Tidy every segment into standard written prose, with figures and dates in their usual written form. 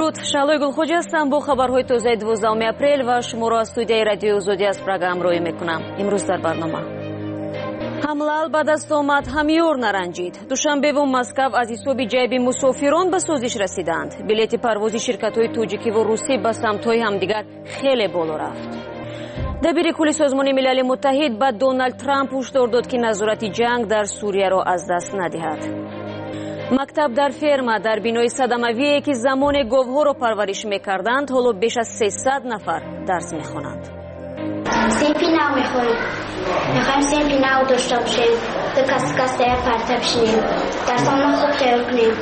درود، شعلوی گلخوجی هستم با خبرهای تازه 12 اپریل و شما را از استودیوی رادیو زودی از پراگ همراهی میکنم. امروز در برنامه حمله به دست آمد، همیور نرنجید. دوشنبه و مسکو از حساب جیب مسافران به سوزش رسیدند. بلیط پروازی شرکت‌های توجیکی و روسی به سمت‌های همدیگر خیلی بالا رفت. دبیر کل سازمان ملل متحد به دونالد ترامپ هشدار داد که نظارت جنگ در سوریه را از دست ندهد. مکتب در فرما در بینای صدمویی که زمان گاوها را پرورش میکردند حالا بیش از 300 نفر درس میخوانند. سیپی نو میخوریم. میخوایم سیپی نو داشته باشیم. کس پرتب شیم. درسان خوب تیار کنیم.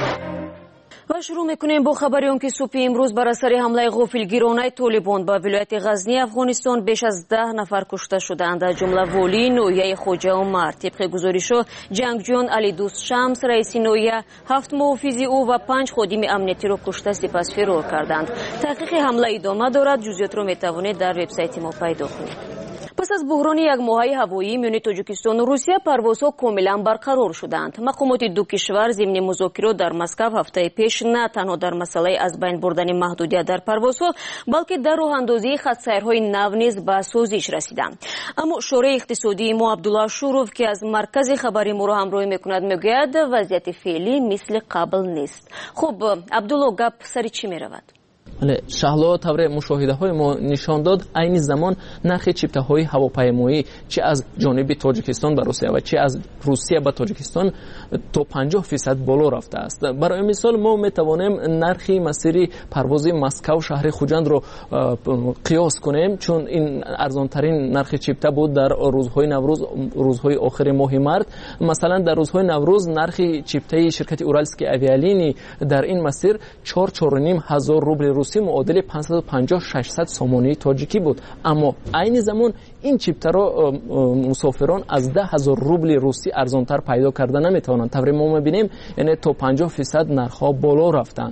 و شروع میکنیم با خبری که صبح امروز بر اثر حمله غافلگیرانه طالبان به ولایت غزنی افغانستان بیش از 10 نفر کشته شدند، از جمله والی نویه خوجه عمر. طبق گزارش جنگجویان علی دوست شمس رئیس نویه، 7 محافظ او و 5 خادم امنیتی را کشته سپس فرار کردند. تحقیق حمله ادامه دارد. جزئیات را میتوانید در وبسایت ما پیدا کنید. پس از بحران یک ماهه هوایی میان تاجیکستان و روسیه پروازها کاملا برقرار شدند. مقامات دو کشور ضمن مذاکرات در مسکو هفته پیش نه تنها در مسئله از بین بردن محدودیت در پروازها بلکه در راه اندازی خط سیرهای نو نیز به سازش رسیدند. اما شورای اقتصادی ما عبدالله شوروف که از مرکز خبری ما را همراهی میکند میگوید وضعیت فعلی مثل قبل نیست. خب عبدالله، گپ سر چی میرود؟ شهلا طور مشاهده های ما نشان داد عین زمان نرخ چیپته های هواپیمایی چه از جانب تاجیکستان به روسیه و چه از روسیه به تاجیکستان تا 50% بالا رفته است. برای مثال ما می توانیم نرخ مسیر پرواز مسکو شهر خوجند را قیاس کنیم، چون این ارزان ترین نرخ چیپته بود در روزهای نوروز، روزهای آخر ماه مارس. مثلا در روزهای نوروز نرخ چیپته شرکت اورالسکی اویالینی در این مسیر 4.5 هزار روبل روسی معادل 550-600 سامانه تاجیکی بود. اما عین زمان این چیپته را مسافران از 10,000 روبل روسی ارزانتر پیدا کرده نمیتوانند. طوری ما میبینیم یعنی تا 50% نرخ‌ها بالا رفتند.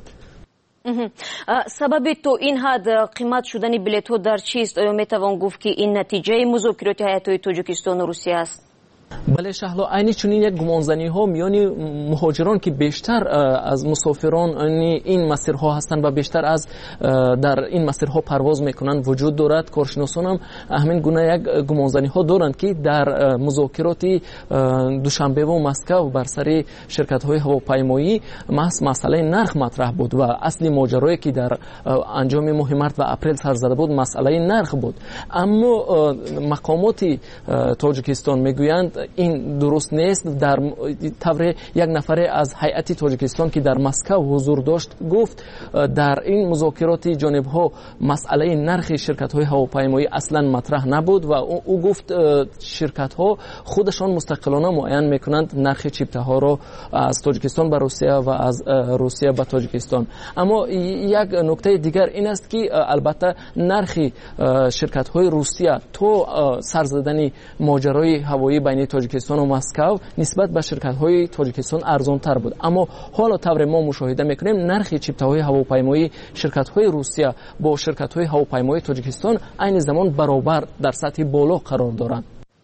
سبب تو این حد قیمت شدن بلیط ها در چیست؟ آیا میتوان گفت که این نتیجه مذاکرات هیئت‌های تاجیکستان و روسیه است؟ بله شهلا، عین چنین یک گمانزنی ها میان مهاجران که بیشتر از مسافران این مسیرها هستند و بیشتر از در این مسیرها پرواز میکنند وجود دارد. کارشناسان هم همین گونه یک گمانزنی ها دارند که در مذاکرات دوشنبه و مسکو بر سر شرکت های هواپیمایی محض مسئله نرخ مطرح بود و اصلی ماجرایی که در انجام ماه مارس و اپریل سر زده بود مسئله نرخ بود. اما مقامات تاجیکستان میگویند این درست نیست. در طور یک نفر از هیئت تاجیکستان که در مسکو حضور داشت گفت در این مذاکرات جانب‌ها مسئله نرخ شرکت‌های هواپیمایی اصلا مطرح نبود و او گفت شرکت‌ها خودشان مستقلانه معین می‌کنند نرخ چیپته‌ها را از تاجیکستان به روسیه و از روسیه به تاجیکستان. اما یک نکته دیگر این است که البته نرخ شرکت‌های روسیه تو سر زدن ماجرای هوایی بین تاجیکستان و مسکو نسبت به شرکت‌های تاجیکستان ارزان‌تر بود. اما حالا طور ما مشاهده می‌کنیم نرخ چیپته‌های هواپیمایی شرکت‌های روسیه با شرکت‌های هواپیمایی تاجیکستان عین زمان برابر در سطح بالا قرار دارند.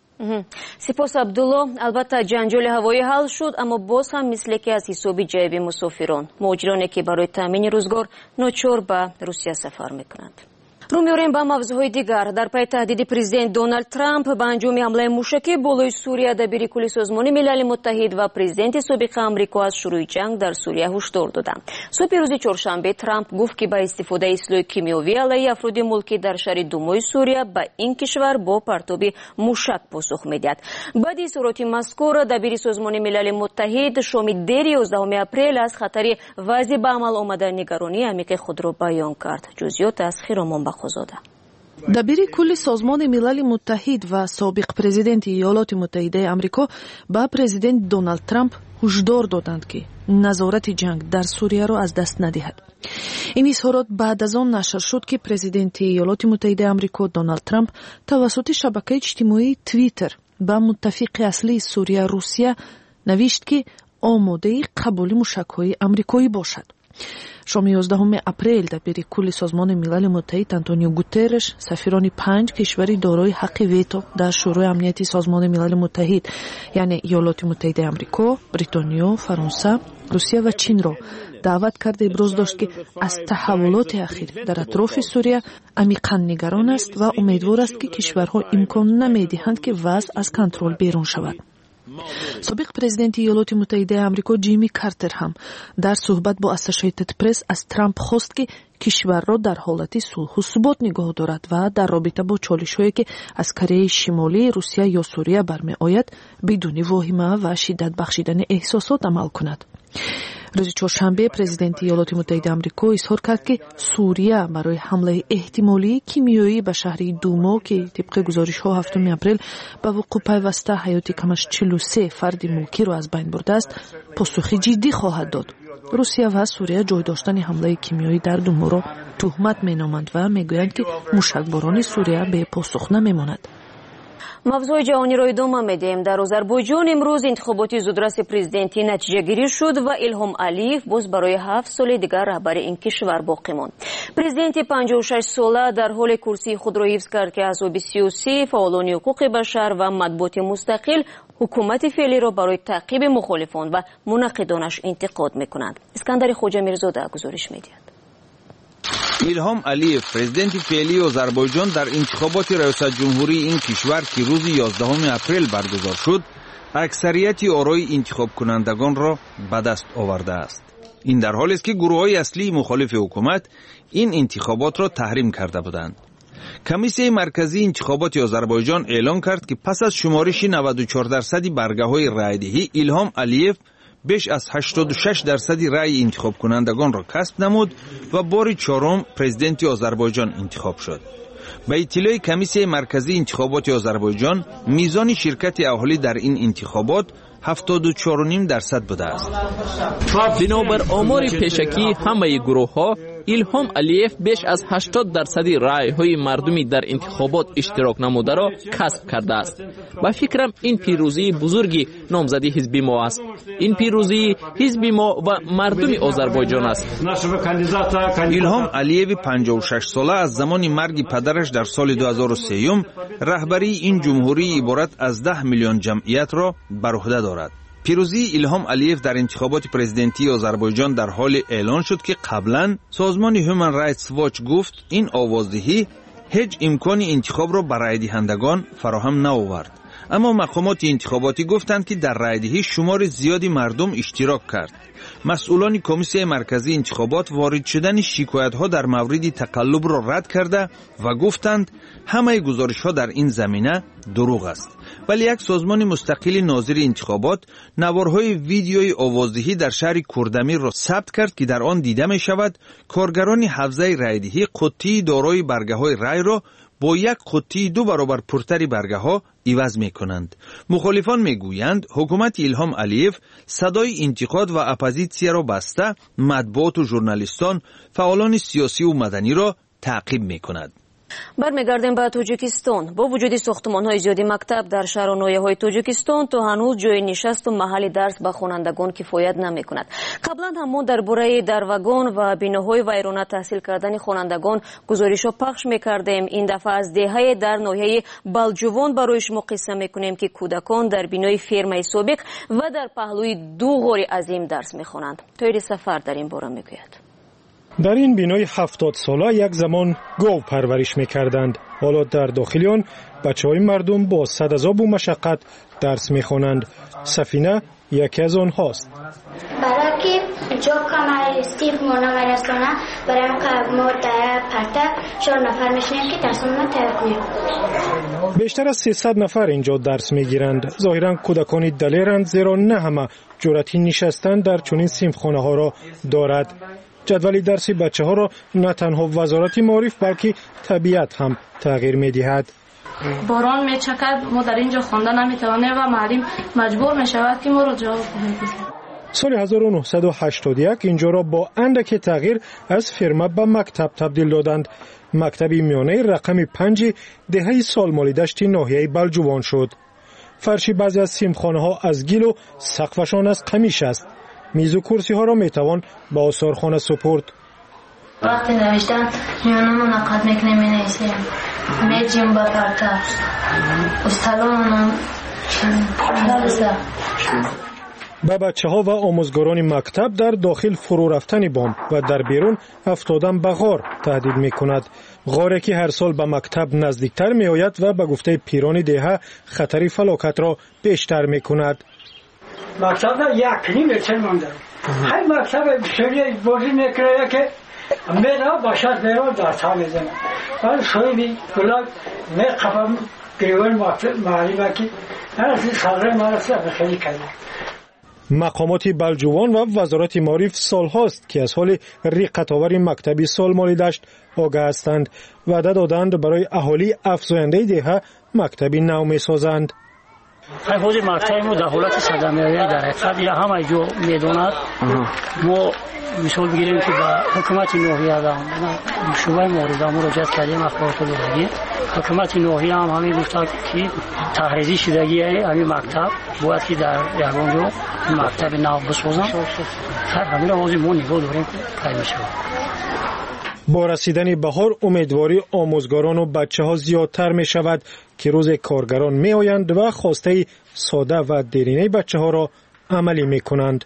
سپاس عبدالله. البته جنجال هوایی حل شد، اما باز هم مثل که از حساب جیب مسافران، مهاجرانی که برای تامین روزگار ناچار به روسیه سفر می‌کنند. رو می‌آوریم به موضوعهای دیگر. در پی تهدید پرزیدنت دونالد ترامپ به انجام حمله موشکی بالای سوریه، دبیر کل سازمان ملل متحد و پرزیدنت سابق آمریکا از شروع جنگ در سوریه هشدار دادند. صبح روز چهارشنبه ترامپ گفت که با استفاده اسلحه کیمیایی علیه افراد ملکی در شهر دومای سوریه به این کشور با پرتاب موشک پاسخ می‌دهد. بعد اظهارات مذکور دبیر سازمان ملل متحد شام دیر 11 اپریل از خطر وضع به عمل آمدن نگرانی عمیق خود را بیان کرد. جزئیات از خیرامان دبیر کل سازمان ملل متحد و سابق پرزیدنت ایالات متحده آمریکا با پرزیدنت دونالد ترامپ هشدار دادند که نظارت جنگ در سوریه را از دست ندهد. این اظهارات بعد از آن نشر شد که پرزیدنت ایالات متحده آمریکا دونالد ترامپ توسط شبکه اجتماعی توییتر با متفق اصلی سوریه روسیه نوشت که آماده قبول موشک‌های آمریکایی باشد. شام 11 اپریل دبیر کل سازمان ملل متحد آنتونیو گوترش سفیران 5 کشوری دارای حق ویتو در شورای امنیتی سازمان ملل متحد یعنی ایالات متحده آمریکا، بریتانیا، فرانسه، русия ва чинро даъват карда иброз дошт ки аз таҳаввулоти ахир дар атрофи сурия амиқан нигарон аст ва умедвор аст ки кишварҳо имкон намедиҳанд ки вазъ аз контрол берун шавад. собиқ президенти иёлоти муттаҳидаи амрико ҷимми картер ҳам дар суҳбат бо Associated Press аз Трамп хост ки кишварро дар ҳолати сулҳу субот нигоҳ дорад ва дар робита бо чолишҳое ки аз Кореяи Шимолӣ, Русия ё Сурия бармеояд бидуни воҳима ва шиддат бахшидани эҳсосот амал кунад. рӯзи чоршанбе президенти иёлоти муттаҳидаи амрико изҳор кард ки Сурия барои ҳамлаи эҳтимолии кимиёӣ ба шаҳри Думо ки тибқи гузоришҳо 7 апрел ба вуқӯъ пайваста ҳаёти камаш 43 фарди мулкиро аз байн бурдааст, посухи ҷиддӣ хоҳад дод. русия ва Сурия ҷой доштани ҳамлаи кимиёӣ дар Думоро туҳмат меноманд ва мегӯянд ки мушакборони Сурия бепосух намемонад. мавзӯи ҷаҳониро идома медиҳем. дар Озарбойҷон имрӯз интихоботи зудраси президентӣ натиҷагирӣ шуд ва Илҳом Алиев боз барои 7 соли дигар раҳбари ин кишвар боқӣ монд. президенти 56-сола дар ҳоле курсии худро ҳифз кард ки аҳзоби сиёсӣ, фаъолони ҳуқуқи башар ва матбуоти мустақил ҳукумати феълиро барои таъқиби мухолифон ва мунаққидонаш интиқод мекунанд. Искандари Хоҷамирзода гузориш медиҳад. илҳом алиев президенти феълии озарбойҷон дар интихоботи раёсатҷумҳурии ин кишвар ки рӯзи 11 апрел баргузор шуд аксарияти орои интихобкунандагонро ба даст овардааст. ин дар ҳолест ки гурӯҳҳои аслии мухолифи ҳукумат ин интихоботро таҳрим карда буданд. комиссияи марказии интихоботи озарбойҷон эълон кард ки пас аз шумориши 94% баргаҳои раъйдиҳӣ илҳом алиев беш аз 86% раъйи интихобкунандагонро касб намуд ва бори чорум президенти озарбойҷон интихоб шуд. ба иттилои комиссияи марказии интихоботи озарбойҷон мизони ширкати аҳолӣ дар ин интихобот 74.5% будааст. бинобар омори пешакӣ ҳамаи гурӯҳҳо илҳом алиев беш аз 80% раъйҳои мардуми дар интихобот иштирок намударо касб кардааст. ба фикрам ин пирӯзии бузурги номзади ҳизби мо аст. ин пирӯзии ҳизби мо ва мардуми Озарбойҷон аст. илҳом алиеви 56 сола аз замони марги падараш дар соли 2003 раҳбарии ин ҷумҳурии иборат аз 10 миллион ҷамъиятро бар уҳда дорад. пирӯзии илҳом алиев дар интихоботи президентии Озарбойҷон дар ҳоле эълон шуд ки қаблан созмони Human Rights Watch гуфт ин овоздиҳӣ ҳеҷ имкони интихобро ба райдиҳандагон фароҳам наовард. аммо мақомоти интихоботӣ гуфтанд ки дар райдиҳӣ шумори зиёди мардум иштирок кард. масъулони комиссияи марказии интихобот ворид шудани шикоятҳо дар мавриди тақаллубро рад карда ва гуфтанд ҳамаи гузоришҳо дар ин замина дурӯғ аст. вале як созмони мустақили нозири интихобот наворҳои видеои овоздиҳӣ дар шаҳри Курдамирро сабт кард ки дар он дида мешавад коргарони ҳавзаи райдиҳӣ қуттии дорои баргаҳои райро бо як қуттии 2 баробар пуртари баргаҳо иваз мекунанд. мухолифон мегӯянд ҳукумати илҳом алиев садои интиқод ва оппозитсияро баста матбуоту журналистон, фаъолони сиёсиву маданиро таъқиб мекунад. бармегардем ба Тоҷикистон. бо вуҷуди сохтмонҳои зиёди мактаб дар шаҳру ноҳияҳои Тоҷикистон то ҳанӯз ҷои нишасту маҳалли дарс ба хонандагон кифоят намекунад. қаблан ҳам мо дар бораи дар вагон ва биноҳои вайрона таҳсил кардани хонандагон гузоришҳо пахш мекардем. ин дафъа аз деҳае дар ноҳияи Балҷувон барои шумо қисса мекунем ки кӯдакон дар бинои фермаи собиқ ва дар паҳлӯи 2 ғори азим дарс мехонанд. тоири сафар дар ин бора мегӯяд. در این بینای 70 ساله یک زمان گاو پرورش می‌کردند. حالا در داخل آن بچه‌های مردم با صدعذاب و مشقت درس می‌خوانند. سفینه یکی از آنهاست. برای که جا کمر استیف مونا مرسانه برای ما در پرته 4 نفر میشنیم که درسمون ترک. بیشتر از 300 نفر اینجا درس می‌گیرند. ظاهراً کودکانی دلیرند زیرا نه همه جرأتی نشستن در چنین صنفخانه‌ها را دارد. جدول درسی بچه ها را نه تنها وزارت معارف بلکه طبیعت هم تغییر می دهد. باران می چکد، ما در اینجا خوانده نمی توانیم و معلم مجبور می شود که ما را جواب بدهد. سال 1981 اینجا را با اندک تغییر از فرمه به مکتب تبدیل دادند. مکتب میانه رقم 5 دهه سالمالی دشت ناحیه بلجوان شد. فرشی بعضی از سیمخانه ها از گل و سقفشان از قمیش است. میز و کرسی ها را میتوان به آثارخانه سپرد. وقتی نوشتن میانمون نقد میکنیم مینویسیم میجیم با پرتر استالانم به بچه‌ها و آموزگاران مکتب در داخل فرو رفتن بمب و در بیرون افتادن به غار تهدید می‌کند. غاری که هر سال به مکتب نزدیکتر می‌آید و به گفته پیران دهه خطر فلاکت را بیشتر می‌کند. مکتب یک نیم متر مانده. هر مکتب بسیاری بازی می‌کنه که میرا باشد میرا در تا میزنه. ولی شوی گلاب می‌خوام گریوان معلومه که از سال مراسم خیلی کرده. مقامات بلجوان و وزارت معارف سالهاست که از حال ریقت‌آور مکتبی سالمالی دشت آگاه هستند. وعده دادند برای اهالی افزاینده دهه مکتبی نو می‌سازند. حفظ مکتب ما در حالت صدمه‌ای در حقیقت یا همه جو می‌داند. ما مثال بگیریم که با حکومت نوحیه شورای مورد مراجعه کردیم اخبارات رو دادیم. حکومت نوحیه هم همین گفته که تحریزی شدگی همین مکتب باید که در یگانجا مکتب نو بسازن. همین رو ما نگاه داریم که میشه. با رسیدن بهار امیدواری آموزگاران و بچه‌ها زیادتر می شود که روز کارگران می آیند و خواسته ساده و دیرینه بچه‌ها را عملی می کنند.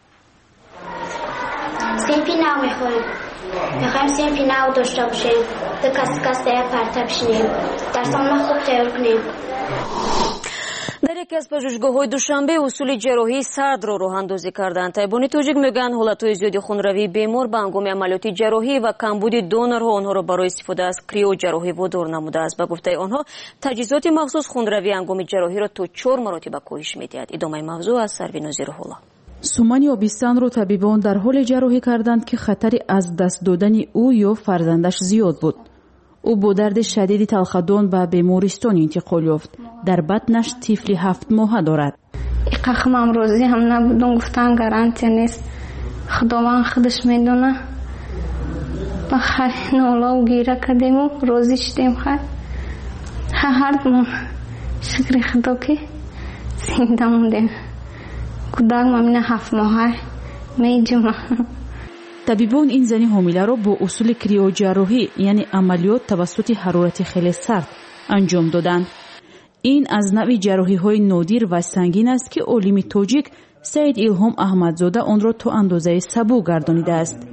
سیمپی نو میخوریم. میخوایم سیمپی نو داشته باشیم. به کاسته پرتاب شیم. در سالن خوب تیار کنیم. در یکی از پژوهشگاه‌های دوشنبه اصول جراحی سرد را راه‌اندازی کردند. طبیبان توجیک میگن حالت‌های زیادی خونروی بیمار به هنگام عملیات جراحی و کمبود دونرها آنها را برای استفاده از کریو جراحی وادار نموده است. به گفته آنها تجهیزات مخصوص خونروی هنگام جراحی را تا 4 مراتب کاهش می‌دهد. ادامه موضوع از سروین نظیرالله. سومانی آبیستان رو طبیبان در حال جراحی کردند که خطری از دست دادن او یا فرزندش زیاد بود. او با درد شدید تلخدان به بیمارستان انتقال یافت. در بطنش طفلی 7 ماهه دارد. اقاخم امروزی هم نبودن گفتن گارانتی نیست. خداوند خودش میدونه. بخیر نولا و گیره کردیم و روزی شدیم خیر. هر دمون شکر خدا که زنده موندیم. کودک مامین 7 ماهه میجمع. طبیبان این زنی حامله را با اصول کریوجراحی یعنی عملیات توسط حرارت خیلی سرد انجام دادند. این از نوع جراحی‌های نادر و سنگین است که عالم تاجیک سید الهام احمدزاده آن را تا اندازه سبو گردانیده است.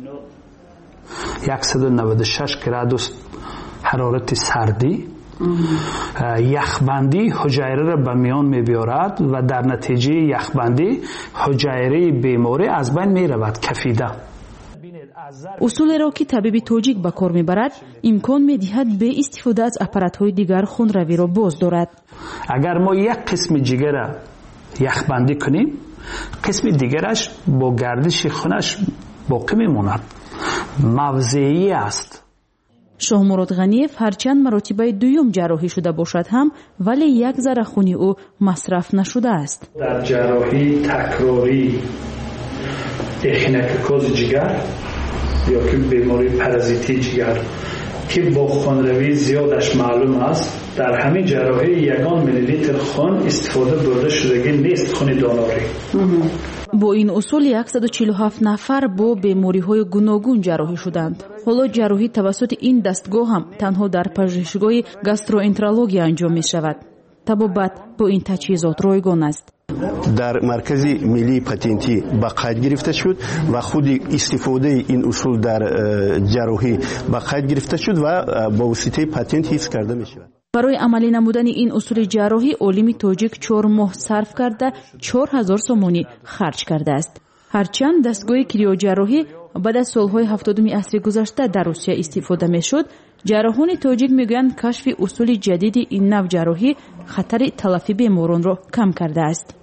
196 گرادوس حرارت سردی یخبندی حجایره را به میان می‌بیارد و در نتیجه یخبندی حجایره بیماری از بین می‌رود کفیده. اصول را که طبیب تاجیک به کار میبرد امکان میدهد به استفاده از اپارات‌های دیگر خونروی را باز دارد. اگر ما یک قسم جگر را یخبندی کنیم قسم دیگرش با گردش خونش باقی میماند. موضعی است. شاه مراد غنیف هرچند مراتب دوم جراحی شده باشد هم ولی یک ذره خون او مصرف نشده است. در جراحی تکراری اخینوکوز جگر یا که بیماری پارازیتی جگر که با خونروی زیادش معلوم است در همین جراحی 1 میلی لیتر خون استفاده برده شدگی نیست خون داناری. با این اصول 147 نفر با بیماری‌های گوناگون جراحی شدند. حالا جراحی توسط این دستگاه هم تنها در پژوهشگاه گاستروانترولوژی انجام می‌شود. طبابت با این تجهیزات رایگان است. در مرکز ملی پاتنتی به قید گرفته شد و خود استفاده این اصول در جراحی به قید گرفته شد و با واسطه پاتنت حفظ کرده می شود. برای عملی نمودن این اصول جراحی عالم تاجیک 4 ماه صرف کرده 4000 سومانی خرج کرده است. هرچند دستگاه کریوجراحی بعد از سالهای 70 عصر گذشته در روسیه استفاده می شد، جراحان تاجیک میگویند کشف اصول جدید این نوع جراحی خطر تلفی بیماران را کم کرده است.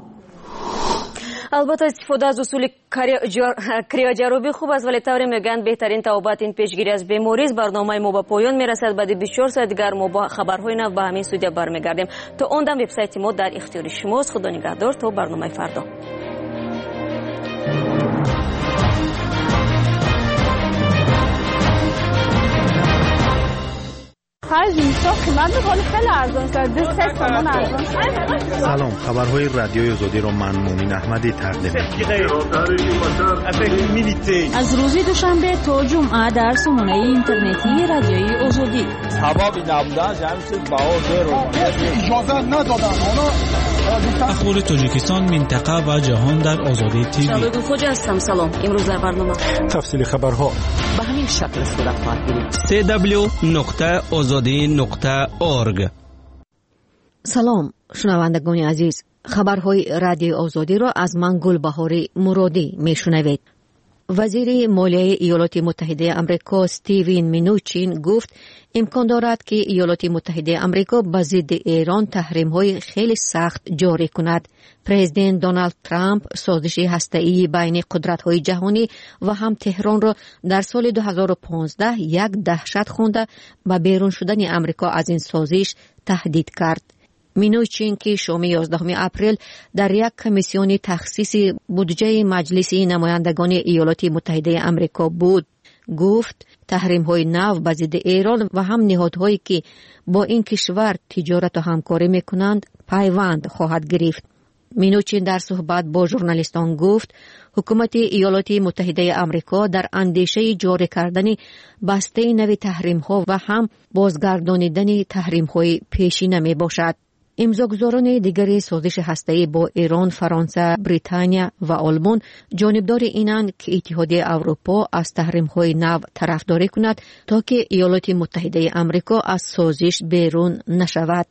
البته استفاده از اصول کریوجراحی خوب است ولی طوری میگن بهترین توابط این پیشگیری از بیماری است. برنامه ما به پایان میرسد. بعد 24 ساعت دیگر ما با خبرهای نو به همین استودیو برمیگردیم. تا اون دم وبسایت ما در اختیار شماست. خدا نگهدار تا برنامه فردا. سلام، خبرهای رادیوی آزادی را من مومن احمدی تقدیم می‌کنم. از روز دوشنبه تا جمعه در سامانه اینترنتی رادیوی آزادی. اخبار تاجیکستان، منطقه و جهان در آزادی تیوی. شبکه خوج هستم. سلام. امروز در برنامه تفصیل خبرها به همین شکل صورت خواهد گرفت. www.azadi.org. سلام شنوندگان عزیز، خبرهای رادیو آزادی را از من گلبهاری مرادی میشنوید. وزیر مالیه ایالات متحده آمریکا استیون مینوچین گفت امکان دارد که ایالات متحده آمریکا به ضد ایران تحریم‌های خیلی سخت جاری کند. پرزیدنت دونالد ترامپ سازش هسته‌ای بین قدرت‌های جهانی و هم تهران را در سال 2015 یک دهشت خوانده به بیرون شدن آمریکا از این سازش تهدید کرد. مینوچین که شام 11 اپریل در یک کمیسیون تخصیص بودجه مجلس نمایندگان ایالات متحده آمریکا بود، گفت تحریم‌های نو به ضد ایران و هم نهادهایی که با این کشور تجارت و همکاری می‌کنند پیوند خواهد گرفت. مینوچین در صحبت با ژورنالیستان گفت حکومت ایالات متحده آمریکا در اندیشه جاری کردن بسته نوی تحریم‌ها و هم بازگردانیدن تحریم‌های پیشینه میباشد. امضاگزاران دیگر سازش هسته‌ای با ایران، فرانسه، بریتانیا و آلمان جانبدار اینند که اتحادیه اروپا از تحریم‌های نو طرفداری کند تا که ایالات متحده آمریکا از سازش بیرون نشود.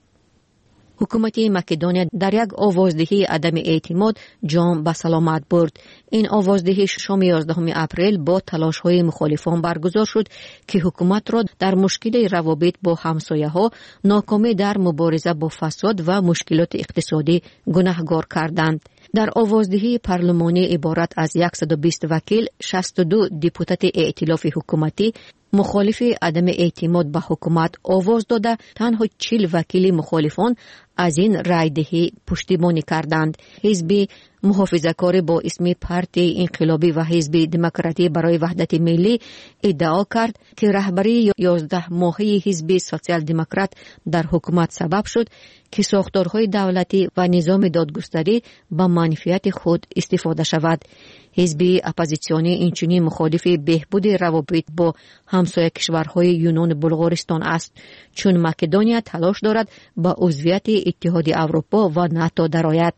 حکومت مکدونیا در یک آوازدهی عدم اعتماد جام به سلامت برد. این آوازدهی شام 11 اپریل با تلاش‌های مخالفان برگزار شد که حکومت را در مشکل روابط با همسایه‌ها، ناکامی در مبارزه با فساد و مشکلات اقتصادی گناهکار کردند. در آوازدهی پارلمانی عبارت از 120 وکیل، 62 دپوتات ائتلاف حکومتی مخالف عدم اعتماد به حکومت آواز داده، تنها 40 وکیل مخالفان از این رایدهی پشتیبانی کردند. حزب محافظه‌کار با اسم پارتی انقلابی و حزب دموکراتی برای وحدت ملی ادعا کرد که رهبری 11 ماهه حزب سوسیال دموکرات در حکومت سبب شد که ساختارهای دولتی و نظام دادگستری به منفعت خود استفاده شود. حزب اپوزیسیونی اینچنین مخالف بهبود روابط با همسایه کشورهای یونان و بلغارستان است، چون مکدونیا تلاش دارد با عضویت اتحاد اروپا و ناتو درآید.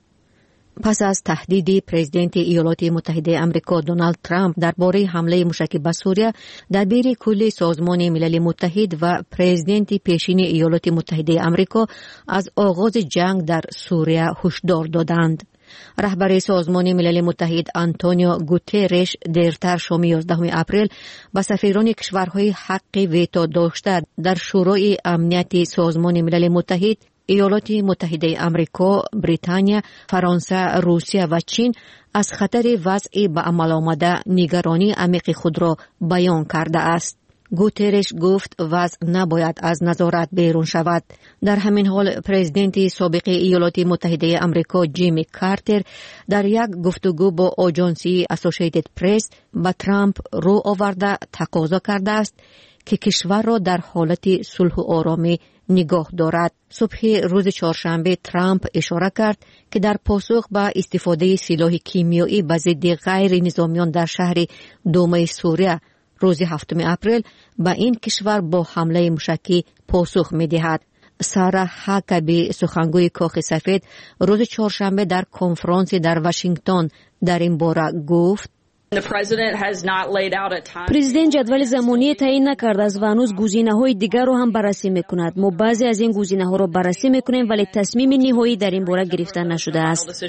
پس از تهدید پرزیدنت ایالات متحده آمریکا دونالد ترامپ درباره حمله موشکی به سوریه، دبیر کل سازمان ملل متحد و پرزیدنت پیشین ایالات متحده آمریکا از آغاز جنگ در سوریه هشدار دادند. رهبر سازمان ملل متحد آنتونیو گوترش دیرتر شام 11 اپریل به سفیران کشورهای حق ویتو داشته در شورای امنیت سازمان ملل متحد، ایالات متحده آمریکا، بریتانیا، فرانسه، روسیه و چین از خطر وضع به عمل آمده نگرانی عمیق خود را بیان کرده است. گوترش گفت وضع نباید از نظارت بیرون شود. در همین حال پرزیدنت سابق ایالات متحده آمریکا جیمی کارتر در یک گفتگو با آژانسی اسوسییتد پرس به ترامپ رو آورده تقاضا کرده است که کشور را در حالت صلح و آرامی نگاه دارد. صبح روز چهارشنبه ترامپ اشاره کرد که در پاسخ به استفاده سلاح کیمیایی به ضد غیر نظامیان در شهر دومه سوریه روز 7 اپریل به این کشور با حمله موشکی پاسخ می‌دهد. سارا هاکابی سخنگوی کاخ سفید روز چهارشنبه در کنفرانسی در واشنگتن در این باره گفت پرزیدنت جدول زمانی تعیین نکرده است و هنوز گزینه‌های دیگر را هم بررسی می‌کند. ما بعضی از این گزینه‌ها را بررسی می‌کنیم ولی تصمیم نهایی در این باره گرفته نشده است.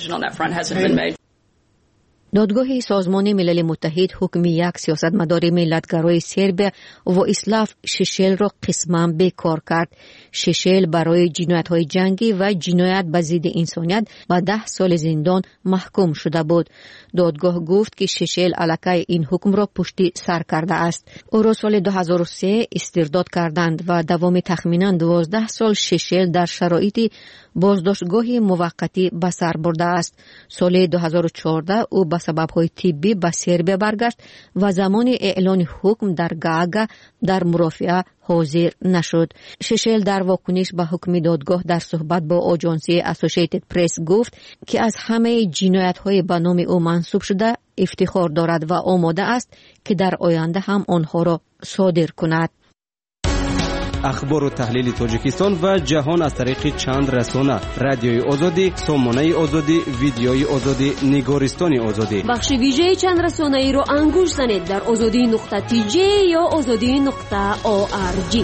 دادگاه سازمان ملل متحد حکم یک سیاستمدار ملت‌گرای سربیا واسلاف ششل را قسماً بیکار کرد. ششل برای جنایت‌های جنگی و جنایت به ضد انسانیت به 10 سال زندان محکوم شده بود. دادگاه گفت که ششل علیه این حکم را پشت سر کرده است. او را سال 2003 استرداد کردند و دوام تخمیناً 12 سال ششل در شرایط بازداشتگاه موقتی به سر برده است. سال 2014 او به سبب‌های طبی به سربیا برگشت و زمان اعلان حکم در گاگا در مرافعه حاضر نشد. ششل در واکنش به حکم دادگاه در صحبت با آژانسی اسوسییتد پرس گفت که از همه جنایت‌های به نام او منسوب شده افتخار دارد و آماده است که در آینده هم آنها را صادر کند. اخبار و تحلیل تاجیکستان و جهان از طریق چند رسانه: رادیوی آزادی، سامانه آزادی، ویدیوی آزادی، نگارستان آزادی. بخش ویژه چند رسانه ای را انگوش زنید در azadi.tj یا azadi.org.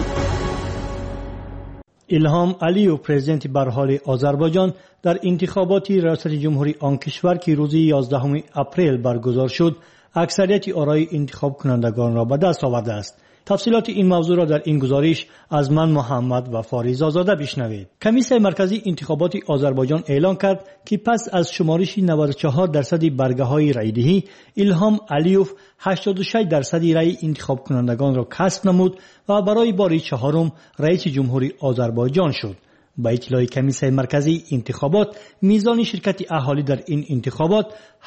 الهام علیوف پرزیدنت برحال آذربایجان در انتخابات ریاست جمهوری آن کشور که روز 11 اپریل برگزار شد اکثریت آرای انتخاب کنندگان را به دست آورده است. تفصیلات این موضوع را در این گزارش از من محمد و فاریز آزاده بشنوید. کمیسیون مرکزی انتخابات آذربایجان اعلان کرد که پس از شمارش 94% برگه‌های رای‌دهی، الهام علیوف 86% رای انتخاب کنندگان را کسب نمود و برای بار چهارم رئیس جمهوری آذربایجان شد. با اطلاع کمیسیون مرکزی انتخابات، میزان شرکت اهالی در این انتخابات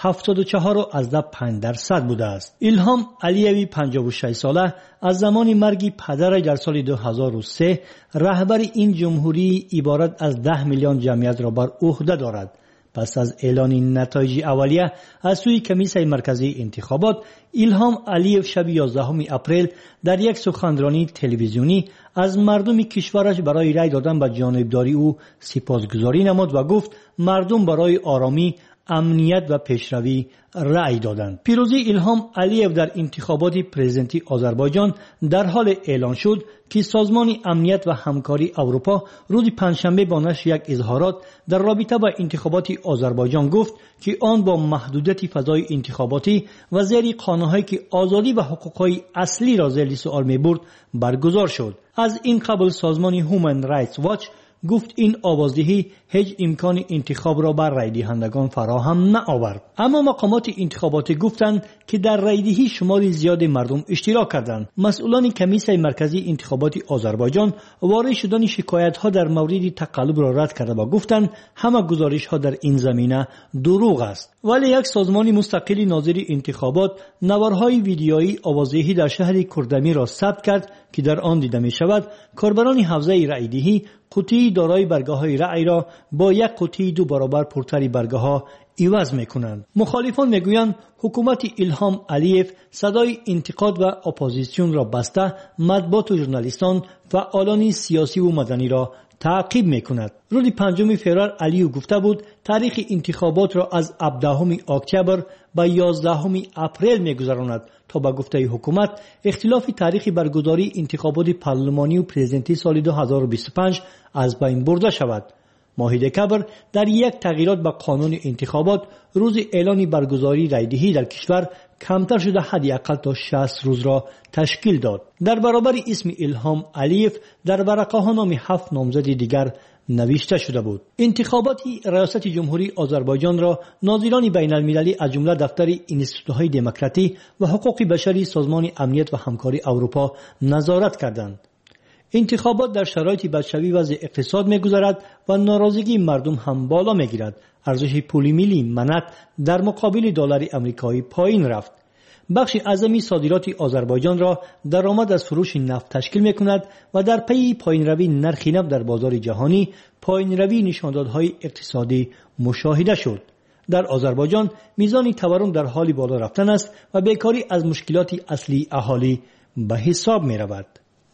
74.5% بوده است. الهام علیوی 56 ساله از زمان مرگ پدرش در سال 2003 رهبر این جمهوری عبارت از 10 میلیون جمعیت را بر عهده دارد. پس از اعلان نتایج اولیه از سوی کمیسیون مرکزی انتخابات، الهام علیوف شب 11 اپریل در یک سخنرانی تلویزیونی از مردم کشورش برای رای دادن به جانبداری او سپاسگزاری نمود و گفت مردم برای آرامی، امنیت و پیشروی رای دادند. پیروزی الهام علیوف در انتخابات پرزیدنتی آذربایجان در حال اعلان شد که سازمان امنیت و همکاری اروپا روز پنجشنبه با نشر یک اظهارات در رابطه با انتخابات آذربایجان گفت که آن با محدودیت فضای انتخاباتی و زیر قانون‌هایی که آزادی و حقوق‌های اصلی را زیر سوال می‌برد برگزار شد. از این قبل سازمان هومن رایتس واچ گفت این آوازدهی هیچ امکان انتخاب را بر رای دهندگان فراهم نآورد. اما مقامات انتخاباتی گفتند که در رایدهی شمار زیاد مردم اشتراک کردند. مسئولان کمیسیون مرکزی انتخابات آذربایجان وارد شدن شکایت‌ها در مورد تقلب را رد کرده و گفتند همه گزارش‌ها در این زمینه دروغ است. ولی یک سازمان مستقل ناظر انتخابات نوارهای ویدیویی آوازدهی در شهر کردمی را ثبت کرد که در آن دیده می‌شود کاربران حوزه رایدهی قطعی دارای برگه‌های رأی را با یک قطعی 2 برابر پرتر برگه‌ها عوض می‌کنند. مخالفان می‌گویند حکومت الهام علیوف صدای انتقاد و اپوزیسیون را بسته مطبوعات و ژورنالیستان فعالان سیاسی و مدنی را تعقیب می‌کند. روز 5 فوریه علیوف گفته بود تاریخ انتخابات را از 17 اکتبر به 11 اپریل می‌گذراند تا به گفته حکومت اختلاف تاریخ برگزاری انتخابات پارلمانی و پرزیدنتی سال 2025 از بین برده شود. ماه دکمبر در یک تغییرات به قانون انتخابات روز اعلان برگزاری رایدهی در کشور کمتر شده حداقل تا 60 روز را تشکیل داد. در برابر اسم الهام علیوف در ورقه ها نام 7 نامزد دیگر نوشته شده بود. انتخابات ریاست جمهوری آذربایجان را ناظران بین المللی از جمله دفتر انستیتوهای دموکراسی و حقوق بشری سازمان امنیت و همکاری اروپا نظارت کردند. انتخابات در شرایط بدشوی وضع اقتصاد می‌گذرد و ناراضگی مردم هم بالا می‌گیرد. ارزش پول ملی منت در مقابل دلار آمریکایی پایین رفت. بخش اعظمی صادرات آذربایجان را درآمد از فروش نفت تشکیل می‌کند و در پی پایین‌روی نرخ نفت در بازار جهانی پایین‌روی نشاندادهای اقتصادی مشاهده شد. در آذربایجان میزان تورم در حال بالا رفتن است و بیکاری از مشکلات اصلی اهالی به حساب می‌رود.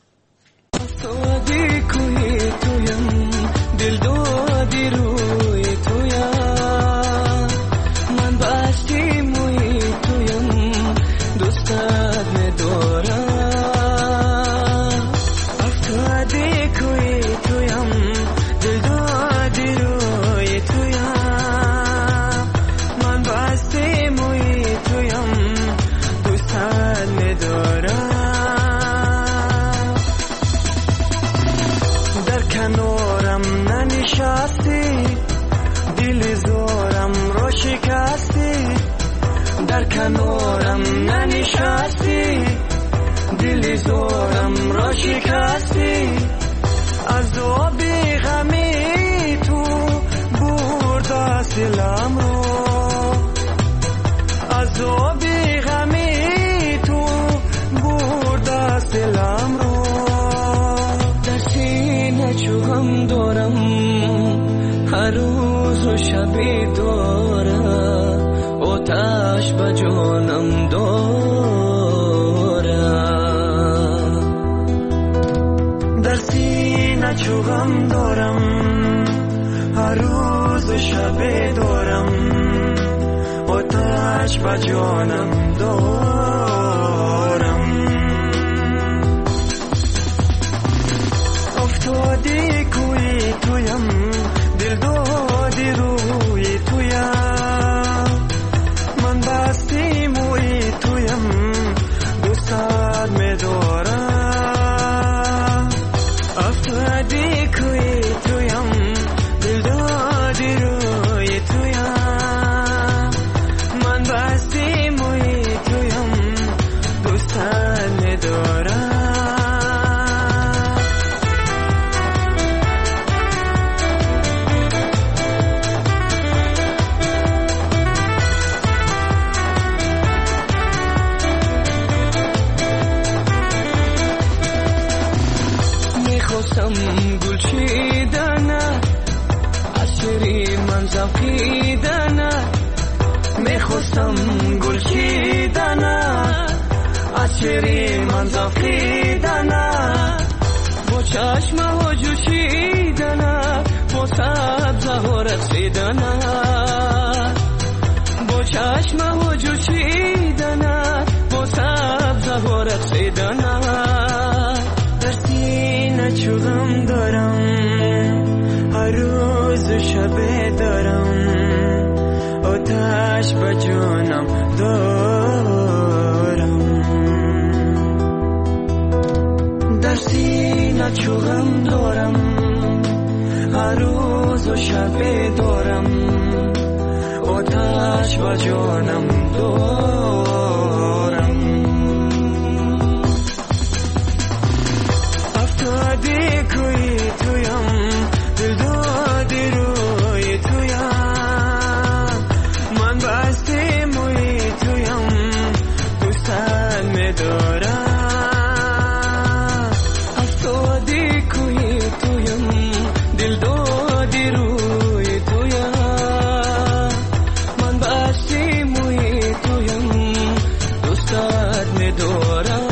در کنارم ننشستی دل زورم را شکستی از آب غمی تو برد دلم رو هر روز و شبی داره آتش به جانم داره در سینه چو غم دارم هر روز و شبی دارم آتش به جانم دارم افتادی کوی تویم دل دادی روی تویم من بستی موی تویم دوستت میدارم افتادی کوی تویم دل دادی روی تویم من بستی موی تویم دوستت میدارم میخواستم گل چیدنه از شیری من زفیدنه میخواستم گل چیدنه از شیری من زفیدنه با چشم ها جوشیدنه با سبزه ها رقصیدنه با چشم ها جوشیدنه با سبزه ها رقصیدنه در سینه چو غم دارم هر روز و شب دارم آتش به جانم دارم در سینه چو غم دارم هر روز و شب دارم آتش به جانم دارم افتادی کوی تویم دل دادی روی تویم من بستی موی تویم دوستت میدارم افتادی کوی تویم دل دادی روی تویم من بستی موی تویم دوستت میدارم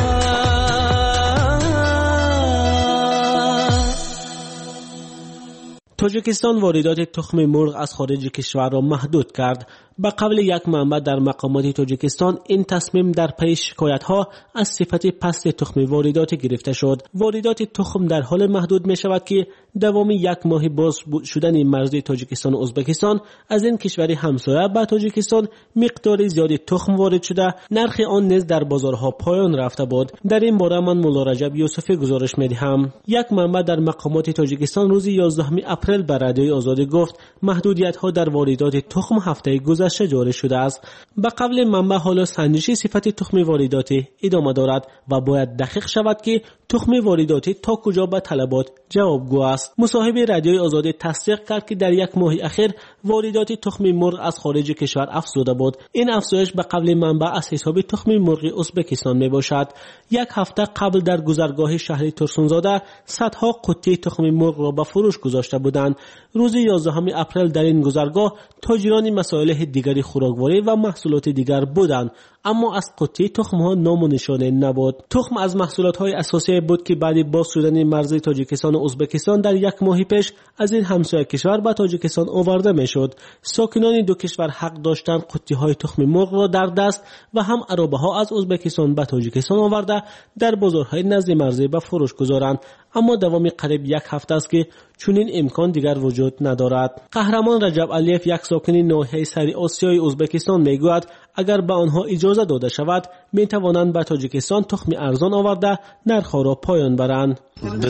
تاجیکستان واردات تخم مرغ از خارج کشور را محدود کرد. به قول یک منبع در مقامات تاجیکستان این تصمیم در پی شکایت‌ها از صفت پست تخم واردات گرفته شد. واردات تخم در حال محدود می شود که دوام یک ماه باز شدن مرزی تاجیکستان و ازبکستان از این کشور همسایه به تاجیکستان مقدار زیادی تخم وارد شده، نرخ آن نیز در بازارها پایان رفته بود. در این باره من مولا رجب یوسفی گزارش می‌دهم. یک منبع در مقامات تاجیکستان روز 11 اپریل به رادیوی آزادی گفت محدودیت‌ها در واردات تخم هفته گذشته جاری شده است. به قول منبع حالا سنجش صفت تخم وارداتی ادامه دارد و باید دقیق شود که تخم وارداتی تا کجا به طلبات جوابگو است. مصاحبه رادیوی آزادی تصدیق کرد که در یک ماه اخیر واردات تخم مرغ از خارج کشور افزوده بود. این افزایش به قول منبع از حساب تخم مرغ ازبکستان می باشد. یک هفته قبل در گذرگاه شهر ترسونزاده صدها قطعه تخم مرغ را به فروش گذاشته بودند. روز 11 اپریل در این گذرگاه تاجران مسائل دیگری خوراکواری و محصولات دیگر بودند، اما از قطعه تخم ها نام و نشانه نبود. تخم از محصولات های اساسی بود که بعد باز شدن مرزی تاجیکستان و ازبکستان در یک ماه پیش از این همسایه کشور به تاجیکستان آورده میشد. ساکنان دو کشور حق داشتند قطعه های تخم مرغ را در دست و هم عربه ها از ازبکستان به تاجیکستان آورده در بازارهای نزد مرزی به فروش گذارند، اما دوام قریب یک هفته است که چنین امکان دیگر وجود ندارد. قهرمان رجب علیف، یک ساکن ناحیه سری آسیای ازبکستان میگوید اگر به آنها اجازه داده شود می توانند به تاجیکستان تخم ارزان آورده نرخ را پایان برند.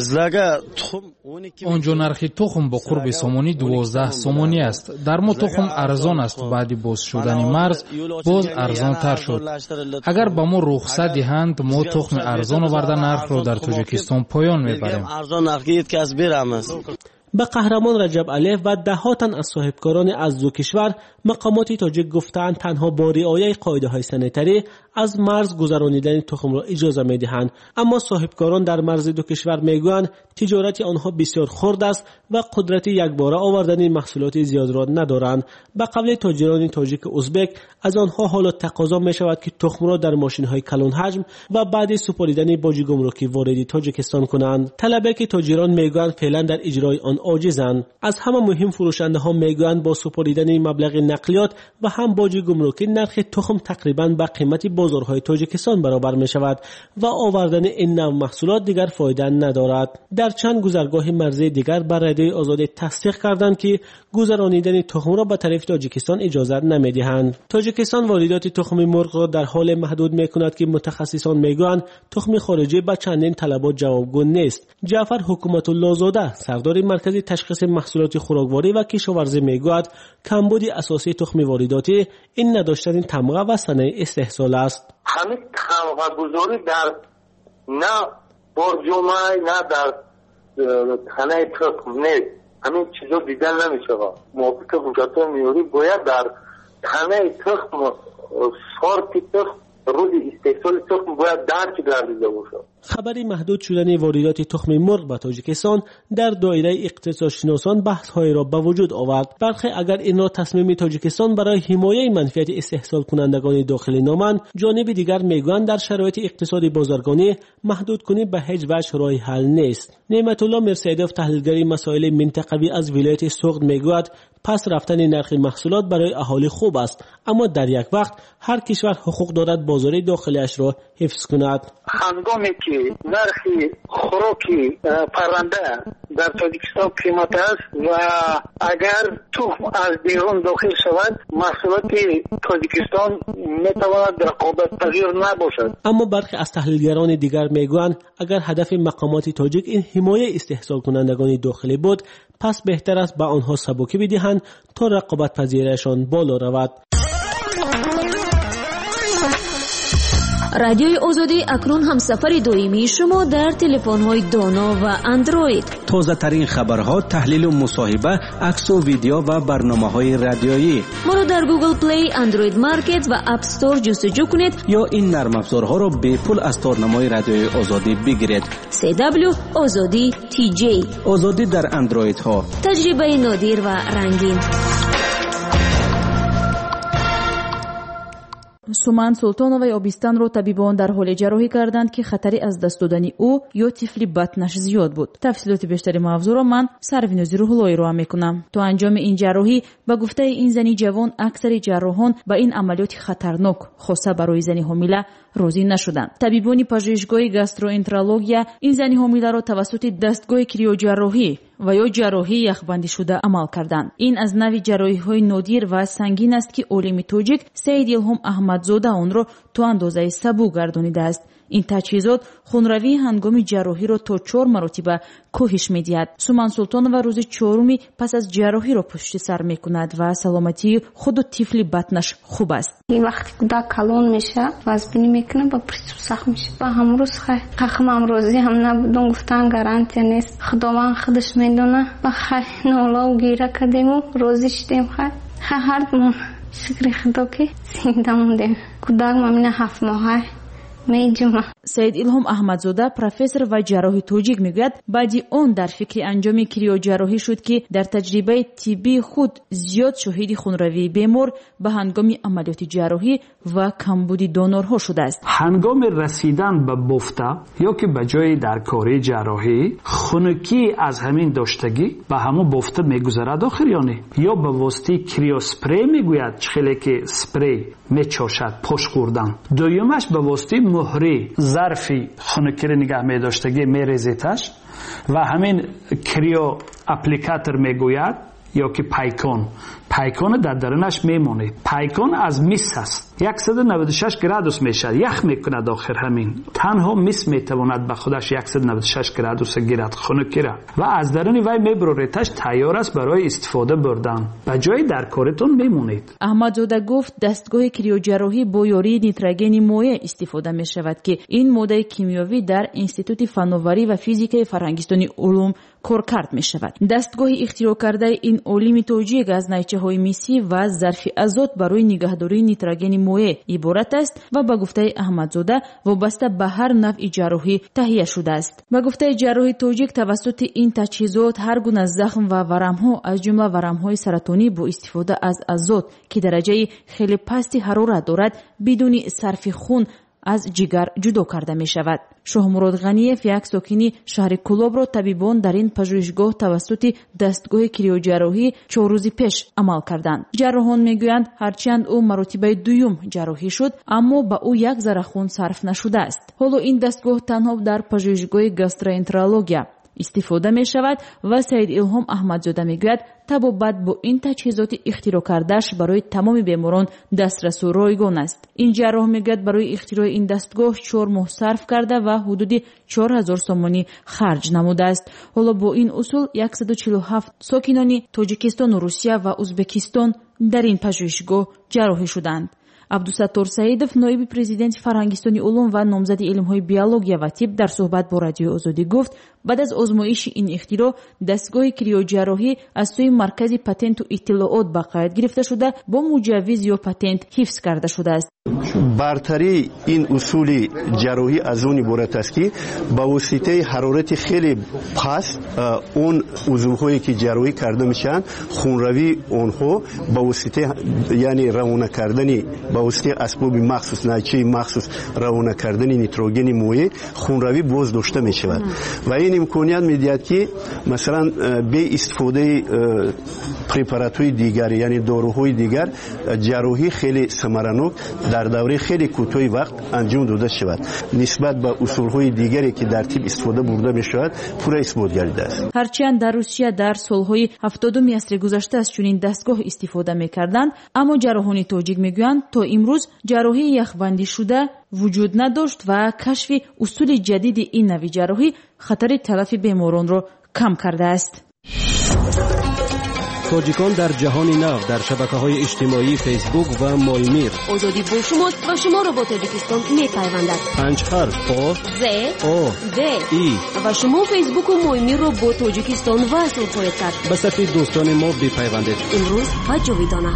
آنجا نرخ تخم با قرب سومانی 12 سومانی است. در ما تخم ارزان است و بعد باز شدن مرز باز ارزان تر شد. اگر با ما رخصت دهند ما تخم ارزان آورده نرخ را در تاجیکستان پایان میبریم. به قهرمان رجب علیف و ده‌ها تن از صاحبکاران از دو کشور مقامات تاجیک گفتند تنها با رعایت قاعده‌های سانیتری از مرز گذرانیدن تخم را اجازه می‌دهند، اما صاحبکاران در مرز دو کشور میگویند تجارت آنها بسیار خرد است و قدرت یکباره آوردن محصولات زیاد را ندارند. به قول تاجران تاجیک ازبک از آنها حالا تقاضا می‌شود که تخم را در ماشین‌های کلان حجم و بعد سپردن باج گمرکی وارد تاجیکستان کنند. طلبه که تاجران میگویند فعلا در اجرای آن عاجزند. از همه مهم فروشنده‌ها میگویند با سپردن مبلغ نقلیات و هم باج گمرکی نرخ تخم تقریباً با قیمت بازارهای تاجیکستان برابر می‌شود و آوردن این نوع محصولات دیگر فایده ندارد. در چند گذرگاه مرزی دیگر بر رادیوی آزاد تصدیق کردند که گذرانیدن تخم را به طرف تاجیکستان اجازه نمی‌دهند. تاجیکستان واردات تخم مرغ را در حال محدود می‌کند که متخصصان میگویند تخم خارجی به چندین طلبات جوابگو نیست. جعفر حکومت الله زاده سردار مرکز تشخیص محصولات خوراکواری و کشاورزی میگوید کمبود اساسی تخم وارداتی این نداشتن تمغه و صنایع استحصال است. همین تمغه گذاری در نه برجومه نه در خانه تخم نیست. همین چیزا دیدن نمیشه. موافق حکومت میوری باید در خانه تخم سارت تخم روز استحصال تخم باید درک گردیده باشه. خبری محدود شدن واردات تخم مرغ به تاجیکستان در دایره اقتصادشناسان بحث‌های را به وجود آورد. برخی اگر این را تصمیم تاجیکستان برای حمایت منفعت استحصال کنندگان داخلی نامند، جانب دیگر میگویند در شرایط اقتصادی بازرگانی محدود کنی به هیچ وجه راه حل نیست. نعمت الله مرسیدوف تحلیلگر مسائل منطقوی از ولایت سوغد میگوید پس رفتن نرخ محصولات برای اهالی خوب است، اما در یک وقت هر کشور حقوق دارد بازار داخلیش را حفظ کند. هنگامی که نرخ خوراک پرنده در تاجیکستان قیمت است و اگر تخم از بیرون داخل شود محصولات تاجیکستان میتواند رقابت پذیر نباشد. اما برخی از تحلیلگران دیگر میگویند اگر هدف مقامات تاجیک این حمایت استحصال کنندگان داخلی بود، پس بهتر است به آنها سبکی بدهند تا رقابت پذیریشان بالا رود. رادیوی آزادی اکنون هم سفر دائمی شما در تلفن‌های دانا و اندروید. تازه ترین خبرها، تحلیل و مصاحبه، عکس و ویدیو و برنامه‌های رادیویی. ما را در گوگل پلی، اندروید مارکت و اپ استور جستجو کنید یا این نرم افزارها را به پول از تارنمای رادیوی آزادی بگیرید. CW آزادی TJ آزادی در اندروید ها. تجربه نادر و رنگین. سومن سلطانوی آبیستانро табибон дар ҳоли ҷарроҳӣ карданд ки хатари аз даст додани ӯ ё тифли батнаш зиёд буд. тафсилоти бештари мавзӯъро ман Сарвинози Рӯҳуллоӣ роҳа мекунам. то анҷоми ин ҷарроҳӣ ба гуфтаи ин зани ҷавон аксари ҷарроҳон ба ин амалиёти хатарнок хоса барои зани ҳомила розӣ нашуданд. табибони пажӯҳишгоҳи гастроэнтерология ин зани ҳомиларо тавассути дастгоҳи криоҷарроҳӣ ва ё ҷарроҳии яхбандишуда амал карданд. ин аз нави ҷарроҳиҳои нодир ва сангин аст ки олими тоҷик Саид Илҳом Аҳмадзода онро то андозаи сабук гардонидааст. ин таҷҳизот хунравии ҳангоми ҷарроҳиро то 4 маротиба коҳиш медиҳад. Суман Султонова рӯзи 4-уми пас аз ҷарроҳиро пушти сар мекунад ва саломатии худу тифли батнаш хуб аст. вақти кӯдак калон меша вазбинӣ мекуна ба приступ сахт меша. ба ҳамрӯз хахмам розӣ ҳам набудум, гуфтан гарантия нест, худованд худаш медона. ба хай нолаву гира кардему розӣ шудем. хай ҳардумон шукри худо ки зинда мондем. кӯдак мамина 7 моҳа Саид Илҳом Аҳмадзода профессор ва ҷарроҳи тоҷик мегӯяд баъди он дар фикри анҷоми криоҷарроҳӣ шуд ки дар таҷрибаи тиббии худ зиёд шоҳиди хунравии бемор ба ҳангоми амалиёти ҷарроҳӣ ва камбуди донорҳо шудааст. ҳангоми расидан ба бофта ё ки ба ҷои даркории ҷарроҳӣ хунукӣ аз ҳамин доштагӣ ба ҳамон бофта мегузарад охир ё не? ё ба воситаи криоспрей мегӯяд, чихеле ки спрей мечошад пош хӯрдан. дуюмаш ба воситаи муҳри зарфи хунукиро нигаҳ медоштагӣ мерезеташ ва ҳамин крио аппликатор мегӯяд ё ки پیکان در درونش میمونه. پیکان از مس است، 196 گرادوس میشه، یخ میکنه آخر همین. تنها مس میتواند به خودش 196 گرادوس گیرد خنکی را و از درون وی میبرورتش تیار است برای استفاده بردن. به جای در کارتون میمونید. احمدزاده گفت دستگاه کریوجراحی با یاری نیتروژن مایع استفاده می شود که این ماده کیمیایی در انستیتوت فناوری و فیزیک فرهنگستان علوم کار کرد می شود. دستگاه اختراع کرده این علوم توجیه از نیچه های میسی و ظرف ازوت برای نگهداری نیتروژن مایع عبارت است و به گفته احمدزاده وابسته به هر نوع جراحی تهیه شده است. به گفته جراح توجیک توسط این تجهیزات هر گونه زخم و ورم ها از جمله ورم های سرطانی با استفاده از ازوت که درجه خیلی پستی حرارت دارد بدون صرف خون از جگر جدا کرده می شود. شاهمراد غنیف یک ساکنی شهر کلاب را طبیبان در این پژوهشگاه توسط دستگاه کریوجراحی 4 روز پیش عمل کردند. جراحان میگویند هرچند او مرتبه دوم جراحی شد اما به او یک ذره خون صرف نشده است. حالا این دستگاه تنها در پژوهشگاه گاستروانترولوژی استفاده می شود و سید الهام احمدزاده می گوید طبابت با این تجهیزات اختراع کردهش برای تمام بیماران دسترس و رایگان است. این جراح می گوید برای اختراع این دستگاه 4 ماه صرف کرده و حدود 4000 سومانی خرج نموده است. حالا با این اصول 147 ساکنان تاجیکستان و روسیه و ازبکستان در این پژوهشگاه جراحی شدند. عبدالستار سعیدов نایب پرزیدنت فرهنگستانی علوم و نامزد علم‌های بیولوژیا و طب در صحبت با رادیو آزادی گفت بعد از آزمایش این اختراع دستگاه کریوجراحی از سوی مرکز پتنت و اطلاعات به قید گرفته شده با مجوز یا پتنت حفظ کرده شده است. برتری این اصول جراحی از اون عبارت است که با واسطه حرارت خیلی پست اون عضوهایی که جراحی کرده میشن خونروی اونها با واسطه یعنی روانه کردن با واسطه اسباب مخصوص نیچه مخصوص روانه کردن نیتروژن مایع خونروی باز داشته می شود و این امکانیت میدهد که مثلا به استفاده پرپارات‌های دیگر یعنی داروهای دیگر جراحی خیلی ثمرانک در دوره خیلی کوتاه وقت انجام داده شود نسبت به اصولهای دیگری که در طب استفاده برده می شود پورا اثبات گردیده است. هرچند در روسیه در سالهای 70 عصر گذشته از چنین دستگاه استفاده می‌کردند اما جراحان تاجیک میگویند تا امروز جراحی یخبندی شده وجود نداشت و کشف اصول جدید این نوع جراحی خطر تلف بیماران را کم کرده است. تاجیکان در جهان نو در شبکه‌های اجتماعی فیسبوک و مایمیر آزادی با شماست و شما را با تاجیکستان می‌پیوندد. 5 حرف او ز او د ای و شما فیسبوک و مایمیر را با تاجیکستان وصل خواهید کرد. به صفحه دوستان ما بپیوندید. امروز و جاویدانه.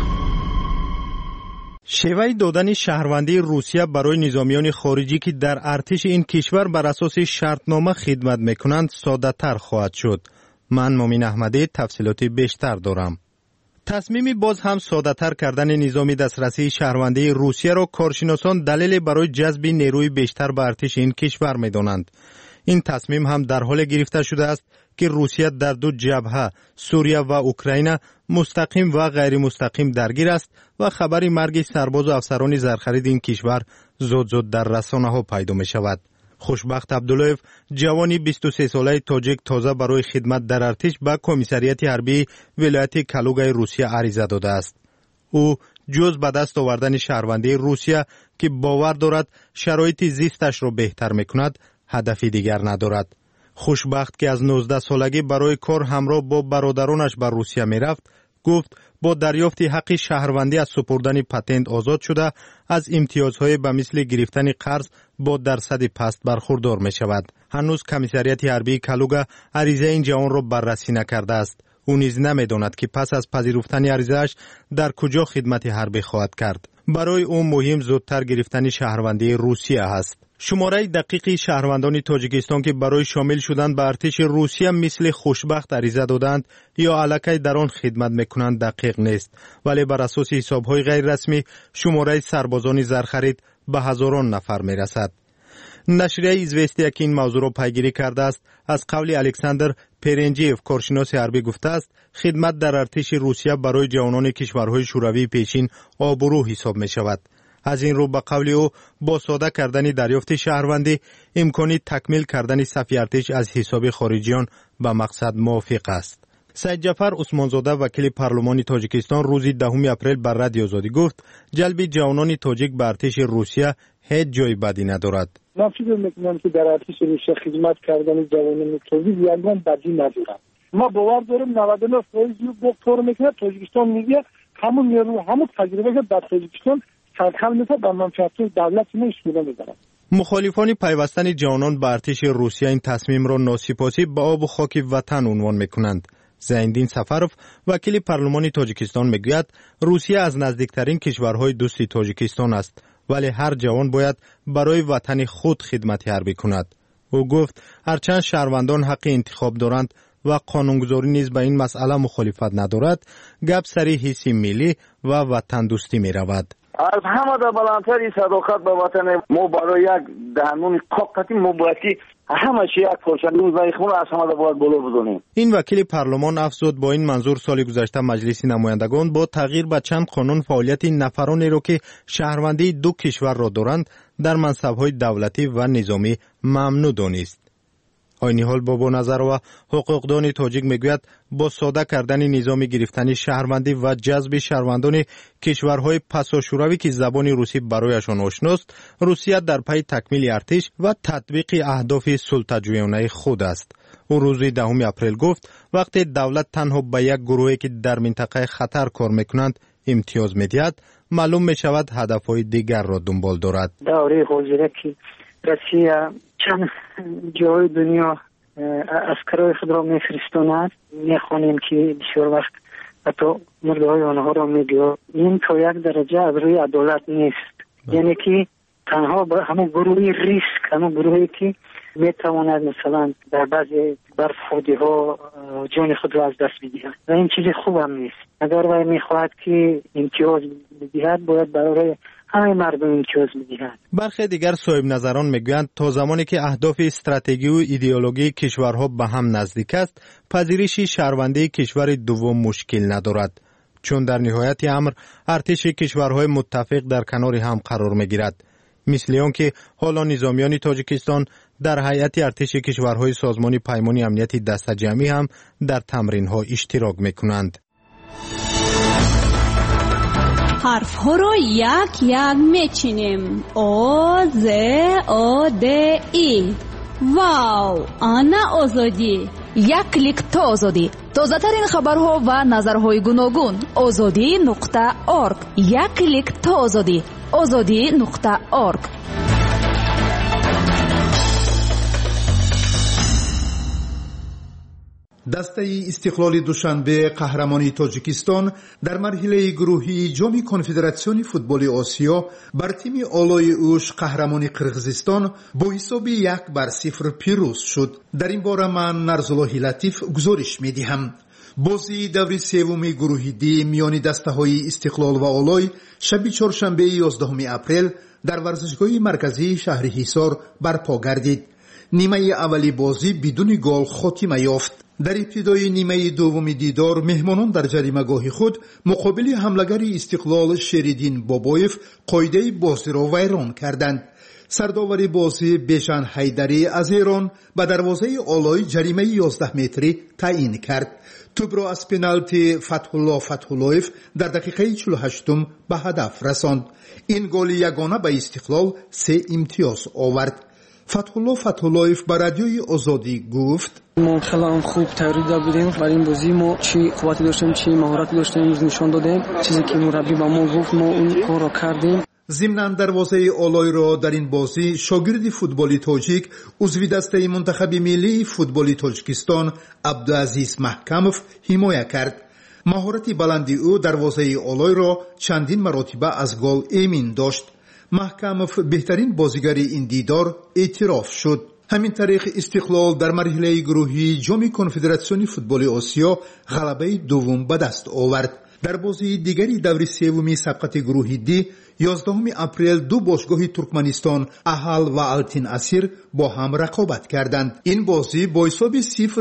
شیوه دادن شهروندی روسیه برای نظامیان خارجی که در ارتش این کشور بر اساس شرطنامه خدمت میکنند ساده تر خواهد شد. من مومین احمدی تفصیلات بیشتر دارم. تصمیم باز هم ساده تر کردن نظام دسترسی شهروندی روسیه را کارشناسان دلیل برای جذب نیروی بیشتر به ارتش این کشور میدانند. این تصمیم هم در حال گرفته شده است که روسیه در 2 جبهه سوریه و اوکراین مستقیم و غیر مستقیم درگیر است و خبری مرگ سرباز و افسران زرخرید این کشور زود در رسانه‌ها پیدا می شود. خوشبخت عبداللهیف جوانی 23 ساله تاجیک تازه برای خدمت در ارتش به کمیسریت حربی ولایت کالوگای روسیه عریضه داده است. او جز به دست آوردن شهروندی روسیه که باور دارد شرایط زیستش را بهتر میکند هدفی دیگر ندارد. خوشبخت که از 19 سالگی برای کار همراه با برادرانش به روسیه میرفت گفت با دریافت حق شهروندی از سپردن پتنت آزاد شده از امتیازهای به مثل گرفتن قرض با درصد پست برخوردار می شود. هنوز کمیسریت حربی کالوگا عریضه این جوان را بررسی نکرده است. او نیز نمیداند که پس از پذیرفتن عریضه‌اش در کجا خدمت حربی خواهد کرد. برای او مهم زودتر گرفتن شهروندی روسیه است. شماره دقیقی شهروندان تاجیکستان که برای شامل شدن به ارتش روسیه مثل خوشبخت عریضه دادند یا الکی در آن خدمت میکنند دقیق نیست، ولی بر اساس حسابهای غیر رسمی شماره سربازان زرخرید به هزاران نفر میرسد. نشریه ایزوستیا که این موضوع را پیگیری کرده است از قول الکساندر پرنجیف کارشناس حربی گفته است خدمت در ارتش روسیه برای جوانان کشورهای شوروی پیشین آبرو حساب می شود. از این رو به قول او با ساده کردن دریافت شهروندی امکانی تکمیل کردن صف ارتش از حساب خارجیان به مقصد موافق است. سید جعفر عثمانزاده وکیل پارلمان تاجیکستان روز 10 اپریل بر رادیو آزادی گفت جلب جوانان تاجیک به ارتش روسیه هیچ جای بدی ندارد. من فکر میکنم که در ارتش روسیه خدمت کردن جوانان تاجیک یگان بدی ندارد. ما باور داریم 99% با طور میکنه تاجیکستان میگه همون نیرو همون تجربه که در تاجیکستان سرکل میشه به منفعت دولت نمیشه میبرد. مخالفان پیوستن جوانان به ارتش روسیه این تصمیم را ناسپاسی به آب و خاک وطن عنوان میکنند. زیندین سفروف وکیل پارلمان تاجیکستان میگوید روسیه از نزدیکترین کشورهای دوست تاجیکستان است ولی هر جوان باید برای وطن خود خدمت حربی کند. او گفت هرچند شهروندان حق انتخاب دارند و قانونگذاری نیز به این مسئله مخالفت ندارد، گپ سری حس ملی و وطن دوستی می رود. از همه در بلندتر صداقت به وطن ما برای یک دهنون قاقتی مبارکی همه چی یک پرچند زایخمون از همه در باید بالا بدونیم. این وکیل پارلمان افزود با این منظور سال گذشته مجلس نمایندگان با تغییر به چند قانون فعالیت نفرانی را که شهروندی دو کشور را دارند در منصب‌های دولتی و نظامی ممنوع دانست. عین حال بابا نظر و حقوقدان تاجیک میگوید با ساده کردن نظام گرفتن شهروندی و جذب شهروندان کشورهای پساشوروی که زبان روسی برایشان آشناست، روسیه در پی تکمیل ارتش و تطبیق اهداف سلطه‌جویانه خود است. او روز 10 اپریل گفت وقتی دولت تنها به یک گروهی که در منطقه خطر کار میکنند امتیاز میدهد، معلوم میشود هدفهای دیگر را دنبال دارد. دوره حاضره که روسیه چند جای دنیا عسکرای خود را میفرستاند، میخوانیم که بسیار وقت حتی مرده های آنها را میگوید. این تا یک درجه از روی عدالت نیست. یعنی که تنها همون گروهی ریسک، همون گروهی که میتواند مثلا در بعضی برخوردی ها جان خود را از دست بدهد و این چیز خوب هم نیست. اگر وی میخواهد که امتیاز بدهد باید برای همه مردم امتیاز میدهند. برخی دیگر صاحب نظران میگویند تا زمانی که اهداف استراتژی و ایدئولوژی کشورها به هم نزدیک است، پذیرش شهروندی کشور دوم مشکل ندارد، چون در نهایت امر ارتش کشورهای متفق در کنار هم قرار میگیرد. مثل آنکه حالا نظامیان تاجیکستان در هیئت ارتش کشورهای سازمان پیمان امنیت دسته جمعی هم در تمرین‌ها اشتراک میکنند. حرف ها رو یک یک میچینیم. او ز او د ای. واو، آنا آزادی. یک کلیک تا آزادی. تازه ترین خبرها و نظرهای گوناگون. azadi.org. یک کلیک تا آزادی. azadi.org. دسته استقلال دوشنبه قهرمانی تاجیکستان در مرحله گروهی جام کنفدراسیون فوتبال آسیا بر تیم آلای اوش قهرمانی قرقیزستان با حساب 1-0 پیروز شد. در این باره من نرزالله لطیف گزارش می‌دهم. بازی دور سوم گروه دی میان دسته‌های استقلال و آلای شب چهارشنبه 11 اپریل در ورزشگاه مرکزی شهر حصار برپا گردید. نیمه اولی بازی بدون گل خاتمه یافت. در ابتدای نیمه دوم دیدار مهمانان در جریمه‌گاه خود مقابل حمله‌گر استقلال شریدین بابایف قاعده بازی را ویران کردند. سرداور بازی بیژن حیدری از ایران به دروازه آلای جریمه 11 متری تعیین کرد. توپ را از پنالتی فتح‌الله در دقیقه 48 به هدف رساند. این گل یگانه به استقلال 3 امتیاز آورد. فتح‌الله به رادیوی آزادی گفت ما خیلی خوب تیاری بودیم برای این بازی. ما چی قوتی داشتیم، چی مهارتی داشتیم نشان دادیم. چیزی که مربی با ما گفت ما اون کار را کردیم. ضمناً دروازه آلای را در این بازی شاگرد فوتبالی تاجیک عضو دسته منتخب ملی فوتبالی تاجیکستان عبدالعزیز محکموف حمایت کرد. مهارت بلندی او دروازه آلای را چندین مرتبه از گل امین داشت. محکموف بهترین بازیگر این دیدار اعتراف شد. همین طریق استقلال در مرحله گروهی جام کنفدراسیون فوتبال آسیا غلبه دوم به دست آورد. در بازی دیگری دور سوم سبقت گروه دی 11 اپریل دو باشگاه ترکمنستان احل و التین اسیر با هم رقابت کردند. این بازی با حساب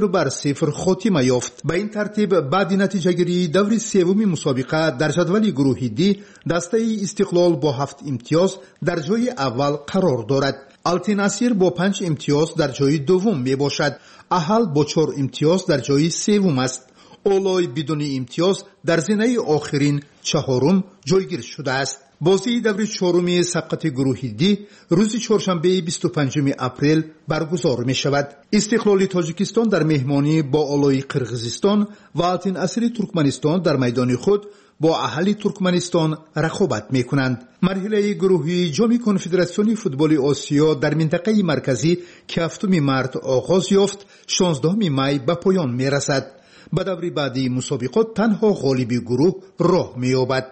0-0 خاتمه یافت. به این ترتیب بعد نتیجه گیری دور سوم مسابقه در جدول گروه دی دسته استقلال با 7 امتیاز در جای اول قرار دارد. التین اسیر با 5 امتیاز در جای دوم می باشد. احل با 4 امتیاز در جای سوم است. اولای بدون امتیاز در زینه آخرین چهارم جایگیر شده است. بازی دور چهارم سبقت گروه دی روز چهارشنبه 25 اپریل برگزار می شود. استقلال تاجیکستان در مهمانی با اولای قرغیزستان و آتین اصلی ترکمنستان در میدان خود با اهالی ترکمنستان رقابت می کنند. مرحله گروهی جام کنفدراسیون فوتبال آسیا در منطقه مرکزی که 7 مارس آغاز یافت 16 می به پایان می رسد. به دور بعدی مسابقات تنها غالب گروه راه می یابد.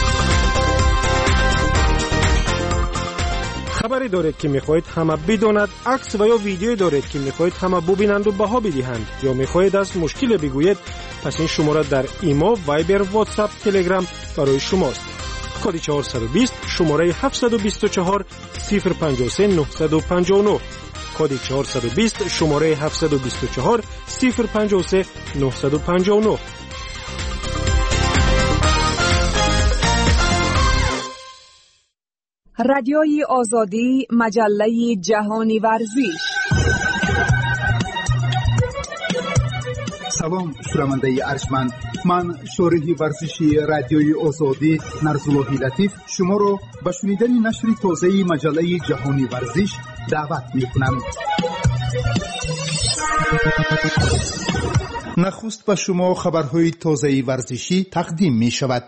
خبری دارید که میخواهید همه بداند، عکس و یا ویدیویی دارید که میخواهید همه ببینند و بها بدهند، یا میخواهید از مشکل بگویید، پس این شماره در ایما، وایبر، واتساپ، تلگرام برای شماست. کد 420 شماره 724 053 959 کد 420 شماره 724 053 959. رادیوی آزادی، مجله جهانی ورزش. سلام شنونده ارجمند، من شارح ورزشی رادیوی آزادی نرزالله لطیف شما را به شنیدن نشر تازه مجله جهانی ورزش دعوت می‌کنم. نخست به شما خبرهای تازه ورزشی تقدیم می‌شود.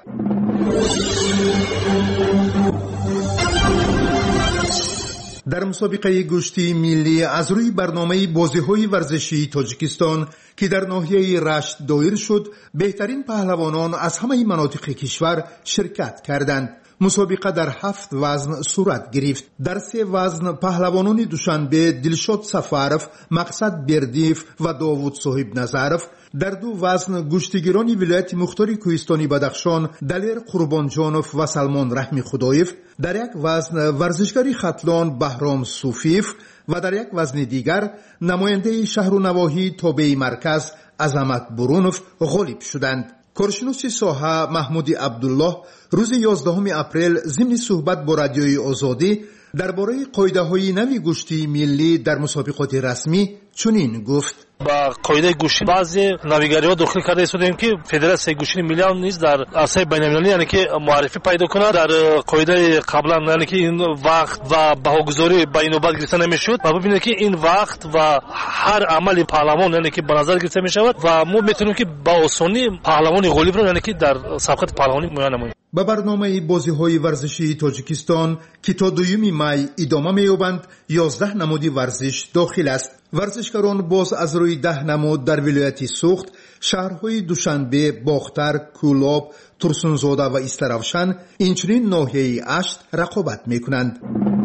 در مسابقه گشتی ملی از روی برنامه بازی‌های ورزشی تاجیکستان که در ناحیه رشت دایر شد، بهترین پهلوانان از همه مناطق کشور شرکت کردند. مسابقه در 7 وزن صورت گرفت. در 3 وزن پهلوانان دوشنبه دلشاد سفرف، مقصد بردیف و داوود صاحب نظرف، در 2 وزن گشتیگیران ولایت مختار کوهستانی بدخشان دلیر قربانجانوف و سلمان رحمی خدایف، در 1 وزن ورزشکاری ختلان بهرام صوفیف و در 1 وزن دیگر نماینده شهر و نواحی تابع مرکز عظمت برونوف غالب شدند. کارشناس ساحه محمود عبدالله روز 11 اپریل ضمن صحبت با رادیوی آزادی درباره قاعده‌های نوی گشتی ملی در مسابقات رسمی چنین گفت: با قاعده گوشی بعضی نویگری‌ها داخل کرده استودیم که فدراسیون گوشی ملی هم نیز در عرصه بین‌المللی یعنی که معرفی پیدا کنه. در قاعده قبلا یعنی که این وقت و بهاگذاری به نوبت گرفته نمیشد و ببینید که این وقت و هر عمل پهلوان یعنی که به نظر گرفته میشود و ما میتونیم که با آسانی پهلوان غالب رو یعنی که در سبقت پهلوانی میان نماییم. به برنامه بازی‌های ورزشی تاجیکستان که تا 2 می ادامه می‌یابند 11 نماد ورزش داخل است. ورزشکاران باز از روی 10 نماد در ولایت سوخت، شهرهای دوشنبه، باختر، کولاب، ترسونزاده و استرافشان اینچنین ناحیه اشت رقابت می‌کنند.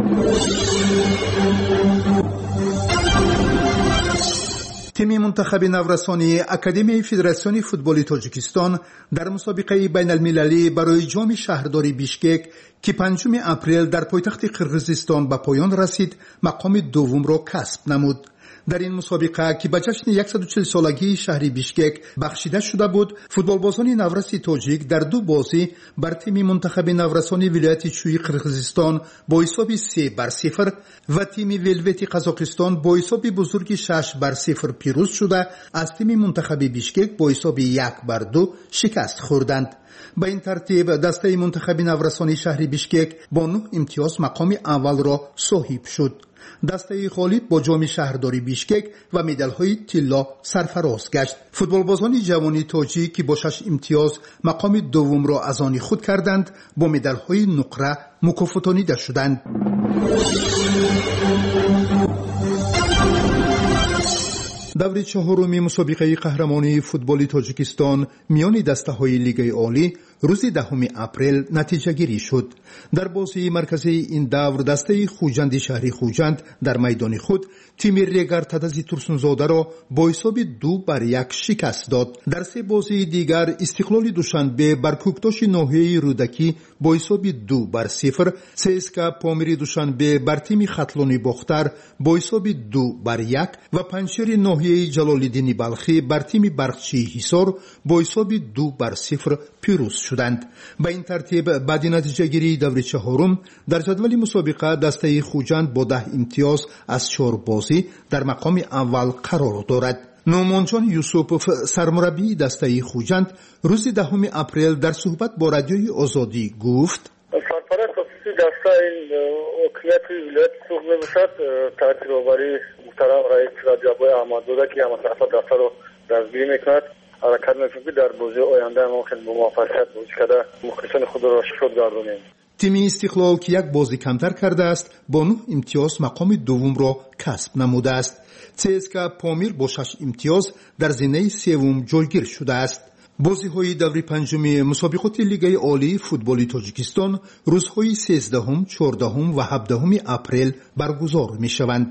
تیم منتخب نورسانی اکادمی فدراسیون فوتبال تاجیکستان در مسابقه بین المللی برای جام شهرداری بیشکک که 5 اپریل در پایتخت قرغیزستان به پایان رسید مقام دوم را کسب نمود. در این مسابقه که به جشن 140 سالگی شهر بیشکک بخشیده شده بود، فوتبالبازان نورسی تاجیک در 2 بازی بر تیم منتخب نورسانی ولایت چوی قرغیزستان با حساب 3-0 و تیم ولوت قزاقستان با حساب بزرگ 6-0 پیروز شده از تیم منتخب بیشکک با حساب 1-2 شکست خوردند. به این ترتیب دسته منتخب نورسانی شهر بیشکک با 9 امتیاز مقام اول را صاحب شد. دسته غالب با جام شهرداری بیشکک و مدال‌های طلا سرفراز گشت. فوتبالبازان جوانی تاجیک که با 6 امتیاز مقام دوم را از آن خود کردند با مدال‌های نقره مکافاتانیده شدند. دور 4 مسابقه قهرمانی فوتبال تاجیکستان میان دسته‌های لیگ عالی روز 10 اپریل نتیجه گیری شد. در بازی مرکزی این دور دسته خوجند شهری خوجند در میدان خود تیم ریگر تدزی ترسونزاده را با حساب 2-1 شکست داد. در 3 بازی دیگر استقلال دوشنبه بر کوکتاش ناحیه رودکی با حساب 2-0، سیسکا پامیری دوشنبه بر تیم ختلانی باختر با حساب 2-1 و پنجشیر ناحیه جلال‌الدین بلخی بر تیم برقچی حصار با حساب 2-0 پیروز شدند. به این ترتیب بعد نتیجه گیری دور 4 در جدول مسابقه دسته خوجند با 10 امتیاز از 4 بازی در مقام اول قرار دارد. نومانجان یوسوپوف سرمربی دسته خوجند روز 10 اپریل در صحبت با رادیوی آزادی گفت سرپرست خصوصی دسته این حکومت ولایت سوق میباشد تحصیل آوری محترم رئیس رجب احمدزاده که همه طرف دسته رو دستگیری میکند حرکت میکنه در بازی آینده ممکن با موفقیت بازی کرده مخلصان خود را شاد گردانیم. تیم استقلال که یک بازی کمتر کرده است با 9 امتیاز مقام دوم را کسب نموده است. CSKA پامیر با 6 امتیاز در زینه سوم جایگیر شده است. بازی‌های دوره پنجم مسابقات لیگ عالی فوتبال تاجیکستان روزهای 13، 14 و 17 اپریل برگزار می‌شوند.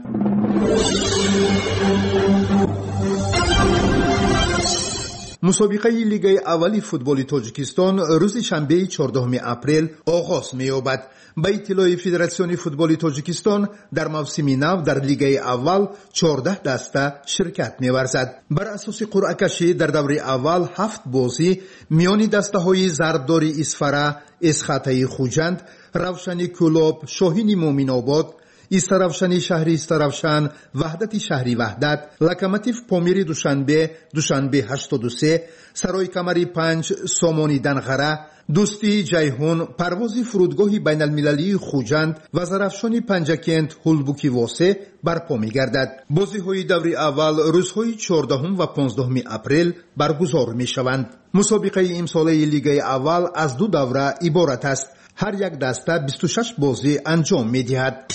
مسابقه لیگ اولی فوتبال تاجیکستان روز شنبه 14 اپریل آغاز می‌یابد. به اطلاع فدراسیون فوتبال تاجیکستان در موسم نو در لیگ اول 14 دسته شرکت می‌ورزد. بر اساس قرعه کشی در دوره اول 7 بازی میان دسته‌های زرددار اسفره، اسخطه خوجند، روشن کلوب، شاهین مومن آباد، استروشن شهری استروشن، وحدت شهری وحدت، لکمتیف پامیر دوشنبه 83، سرای کمری 5 سامانی دنغره، دوستی جیهون، پروازی فرودگاهی بین المللی خوجند و زرافشانی پنجکند هولبوکی واسه برپا می گردد. بازی های دوره اول روزهای 14 و 15 اپریل برگزار می شوند. مسابقه امساله لیگ اول از 2 دوره عبارت است. هر یک دسته 26 بازی انجام می دهد.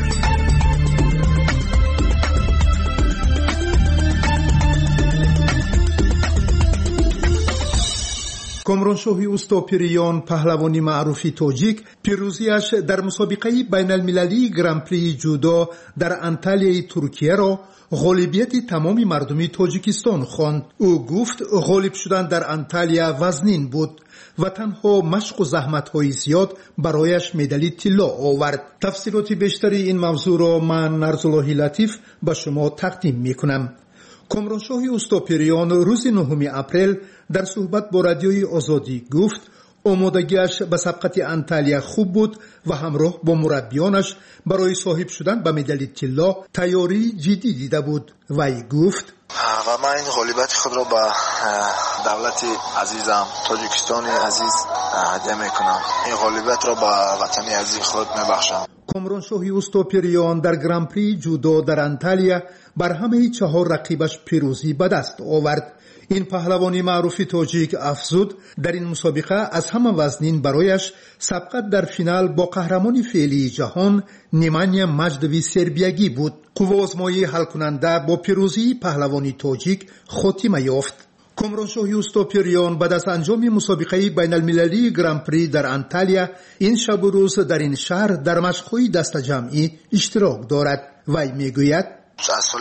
کامرانشاهی اوستاپریان پهلوانی معروفی تاجیک پیروزیش در مسابقه بین المللی گرانپری جودو در انتالیای ترکیه را غالبیت تمام مردمی تاجیکستان خواند. او گفت غالب شدن در انتالیا وزنین بود و تنها مشق و زحمت‌های زیاد برایش مدال طلا آورد. تفصیلات بیشتری این موضوع را من نرزاللهی لطیف به شما تقدیم می‌کنم. کامرانشاهی اوستاپریان روز 9 اپریل در صحبت با رادیوی آزادی گفت آمادگیش به سبقت انتالیا خوب بود و همراه با مربیانش برای صاحب شدن به مدال طلا تیاری جدی دیده بود. وی گفت و من این غالبیت خود را به دولت عزیزم تاجیکستان عزیز هدیه میکنم. این غالبیت را به وطن عزیز خود میبخشم. کامرانشاهی اوستاپریان در گرانپری جودو در انتالیا بر همه 4 رقیبش پیروزی به دست آورد. این پهلوانی معروفی تاجیک افزود در این مسابقه از همه وزنین برایش سبقت در فینال با قهرمان فعلی جهان نیمانیا مجدوی سربیگی بود. قوه آزمایی حل کننده با پیروزی پهلوانی تاجیک خاتمه یافت. کامرانشاهی اوستاپریان بعد از انجام مسابقه بین المللی گرانپری در انتالیا این شب و روز در این شهر در مشق‌های دست جمعی اشتراک دارد. وی میگوید از سال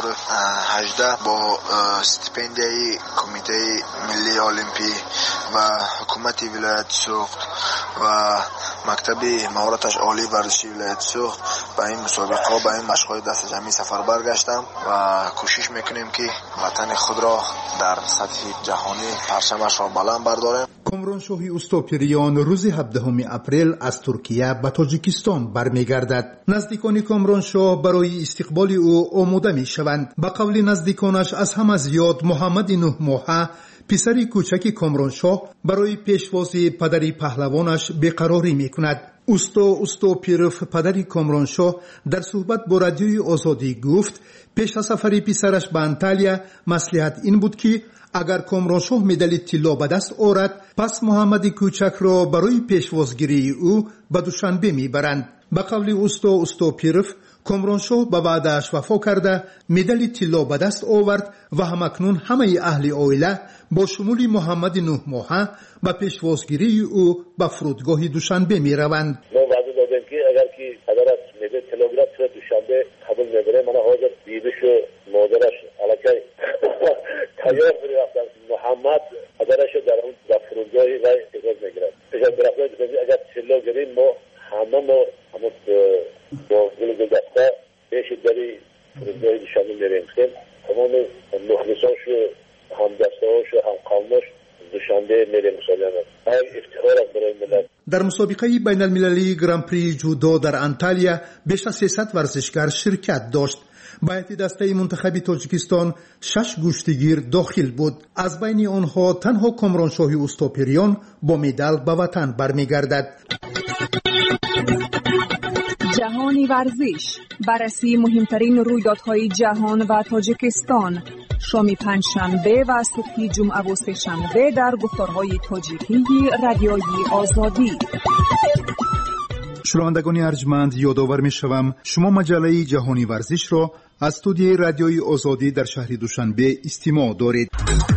2018 با استیپندیای کمیته ملی المپی و حکومت ولایت سوخت و مکتب مهارتش عالی ورزشی ولایت سوخت به این مسابقه به این مشق‌های دست جمعی سفر برگشتم و کوشش میکنیم که وطن خود را در سطح جهانی پرچمش را بلند برداریم. کامرانشاهی اوستاپریان روز 17 اپریل از ترکیه به تاجیکستان برمیگردد. نزدیکان کامرانشاه برای استقبال او آماده میشوند. به قول نزدیکانش از همه زیاد محمد 9 ماهه پسر کوچک کامرانشاه برای پیشوازی پدری پهلوانش بیقراری میکند. اوستاپیروف پدری کامرانشاه در صحبت با رادیوی آزادی گفت پیش از سفر پسرش به انتالیا مصلحت این بود که اگر کامرانشاه مدال طلا به دست آورد پس محمد کوچک را برای پیشوازگیری او به دوشنبه میبرند. به قول اوستاپیروف کامرانشاه به وعده‌اش وفا کرده مدال طلا به دست آورد و همکنون همه اهل عائله با شمول محمد 9 ماهه به پیشوازگیری او به فرودگاه دوشنبه میروند. ما وعده دادیم که اگر که پدرش مدال طلا گرفت دوشنبه قبول میبره. من حاضر دیدش و مادرش الکی تیار برفتن. محمد پدرش در اون به فرودگاه رای اجازه میگیرد. اجازه برفتن اگر طلا گریم ما همه با گلدسته پیش داری فرودگاه دوشنبه میریم. تمام مخلصانش و هم دسته هاش و هم قومش دوشنبه میریم مسابقه. این افتخار برای ملت. در مسابقه بین المللی گران پری جودو در انتالیا بیش از 300 ورزشکار شرکت داشت. با دسته منتخب تاجیکستان 6 گشتگیر داخل بود. از بین آنها تنها کامرانشاهی اوستاپریان با مدال به وطن برمیگردد. جهانی ورزش، بررسی مهمترین رویدادهای جهان و تاجیکستان، شام پنجشنبه و صبح جمعه و سه‌شنبه در گفتارهای تاجیکی رادیوی آزادی. شنوندگان ارجمند، یادآور می‌شوم شما مجله جهانی ورزش را از استودیوی رادیوی آزادی در شهر دوشنبه استماع دارید.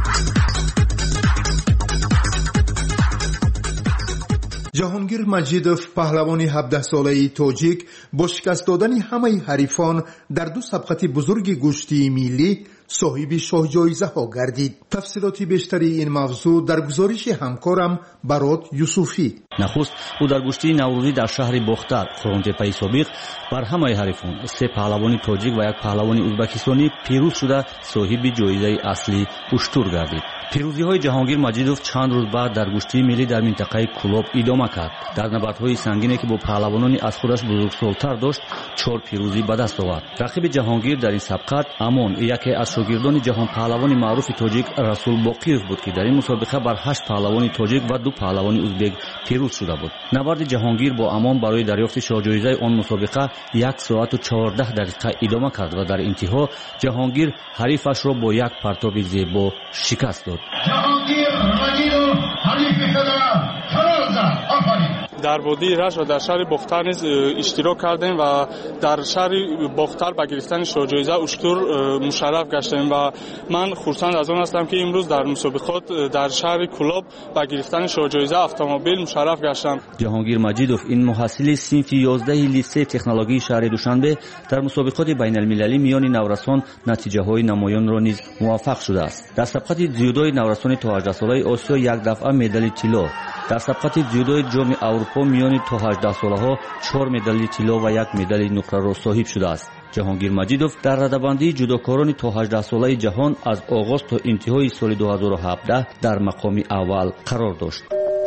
جهانگیر مجیدوف، پهلوان 17 ساله تاجیک، با شکست دادن همه حریفان در 2 سبقت بزرگ گشتی ملی صاحب شاه جایزه ها گردید. تفصیلات بیشتری این موضوع در گزارش همکارم برات یوسفی. نخست او در گشتی نوروزی در شهر بختر فرونتپای سابق بر همه حریفان 3 پهلوان تاجیک و 1 پهلوان ازبکستانی پیروز شده صاحب جایزه اصلی اشتور گردید. پیروزی‌های جهانگیر مجیدوف چند روز بعد در گشتی ملی در منطقه کلوب ادامه کرد. در نبردهای سنگینی که با پهلوانانی از خودش بزرگسال‌تر داشت 4 پیروزی به دست آورد. رقیب جهانگیر در این سبقت امون، یکی از شاگردان جهان پهلوان معروف تاجیک رسول باقیوف بود که در این مسابقه بر 8 پهلوان تاجیک و 2 پهلوان ازبک پیروز شده بود. نبرد جهانگیر با امان برای دریافت شاه جایزه آن مسابقه 1 ساعت و 14 دقیقه ادامه کرد و در انتها جهانگیر حریفش را با 1 پرتاب زیبا شکست داد. در وادی رش و در شهر بختر نیز اشتراک کردیم و در شهر بختر به گرفتن شاه جایزه اشتور مشرف گشتیم و من خرسند از آن هستم که امروز در مسابقات در شهر کلاب به گرفتن شاه جایزه اتومبیل مشرف گشتم. جهانگیر مجیدوف این محصل صنف 11 لیسه تکنولوژی شهر دوشنبه در مسابقات بین المللی میان نورسان نتیجه های نمایان را نیز موفق شده است. در سبقت جودوی نورسان تا 18 ساله آسیا 1 دفعه مدال طلا، در سبقت جودوی جام اروپا میان تا 18 ساله ها 4 مدال طلا و 1 مدال نقره را صاحب شده است. جهانگیر مجیدوف در رده‌بندی جودوکاران تا 18 ساله جهان از آغاز تا انتهای سال 2017 در مقام اول قرار داشت.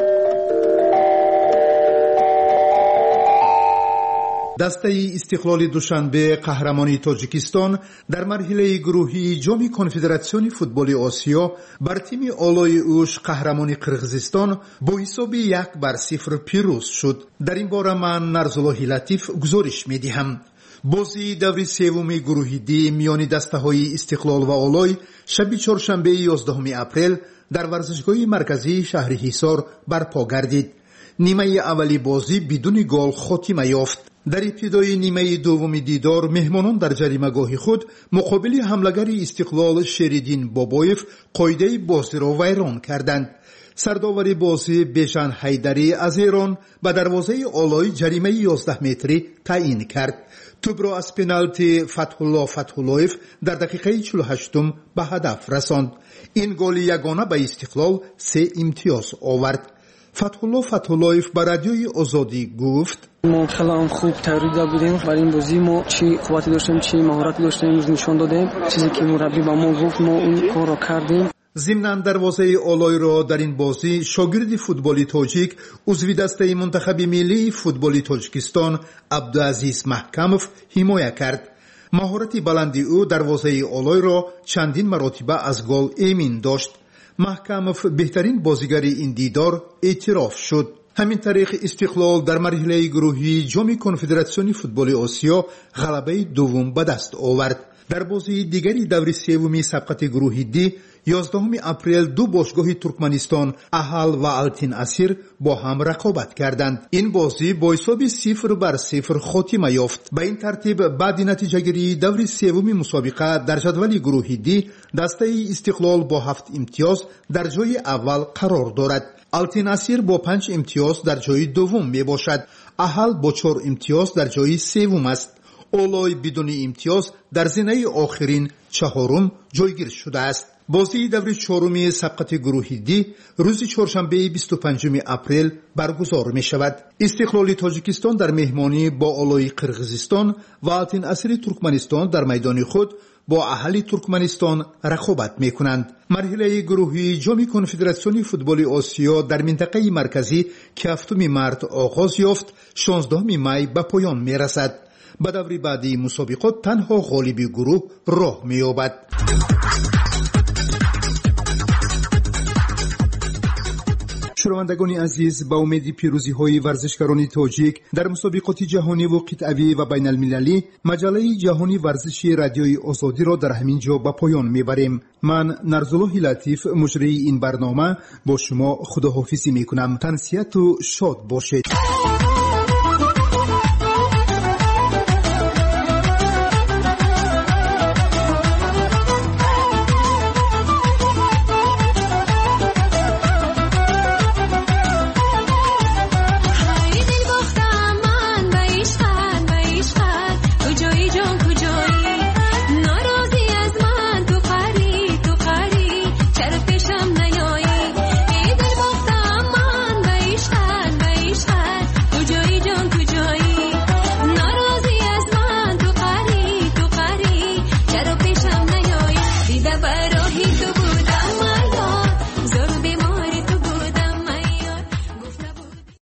دسته استقلال دوشنبه قهرمانی تاجیکستان در مرحله گروهی جام کنفدراسیون فوتبال آسیا بر تیم آلای اوش قهرمانی قرغیزستان با حساب 1-0 پیروز شد. در این باره من نرزالله لطیف گزارش می‌دهم. بازی دور سوم گروه دی میان دسته‌های استقلال و آلای شب چهارشنبه 11 اپریل در ورزشگاه مرکزی شهر حصار برپا گردید. نیمه اولی بازی بدون گل خاتمه یافت. در ابتدای نیمه دوم دیدار مهمانان در جریمه‌گاه خود مقابل حمله‌گر استقلال شریدین بابایف قاعده بازی را ویران کردند. سرداور بازی بیژن حیدری از ایران به دروازه آلای جریمه 11 متری تعیین کرد. توپ را از پنالتی فتح‌الله در دقیقه 48 به هدف رساند. این گل یگانه به استقلال 3 امتیاز آورد. فتح‌الله به رادیوی آزادی گفت: ما خیلی خوب تیاری بودیم برای این بازی. ما چی قوتی داشتیم چی مهارتی داشتیم نشون دادیم. چیزی که مربی با ما گفت ما اون کار را کردیم. ضمناً دروازه آلای را در این بازی شاگرد فوتبالی تاجیک عضو دسته منتخب ملی فوتبالی تاجیکستان عبدالعزیز محکموف حمایت کرد. مهارت بلندی او دروازه آلای را چندین مرتبه از گل امین داشت. محکموف بهترین بازیگر این دیدار اعتراف شد. همین طریق استقلال در مرحله گروهی جام کنفدراسیون فوتبال آسیا غلبه دوم به دست آورد. در بازی دیگری دور سوم سبقت گروه دی 11 اپریل 2 باشگاه ترکمنستان احل و التین اسیر با هم رقابت کردند. این بازی با حساب 0-0 خاتمه یافت. به این ترتیب بعد نتیجه گیری دور سوم مسابقه در جدول گروه دی دسته استقلال با 7 امتیاز در جای اول قرار دارد. التین اسیر با 5 امتیاز در جای دوم می باشد. احل با 4 امتیاز در جای سوم است. آلای بدون امتیاز در زینه آخرین 4م جایگیر شده است. بازی دور 4 سبقت گروه دی روز چهارشنبه 25 اپریل برگزار می شود. استقلال تاجیکستان در مهمانی با آلای قرغیزستان و التین اسیر ترکمنستان در میدان خود با اهل ترکمنستان رقابت میکنند. مرحله گروهی جام کنفدراسیون فوتبال آسیا در منطقه مرکزی که 7 مارس آغاز یافت 16 می به پایان میرسد. به دور بعدی مسابقات تنها غالب گروه راه مییابد. شنوندگان عزیز، با امید پیروزی های ورزشکاران تاجیک در مسابقات جهانی و قطعی و بین المللی، مجله جهانی ورزشی رادیوی آزادی را در همین جا به پایان میبریم. من نرزالله لطیف مجری این برنامه با شما خداحافظی میکنم. تنسیت و شاد باشید.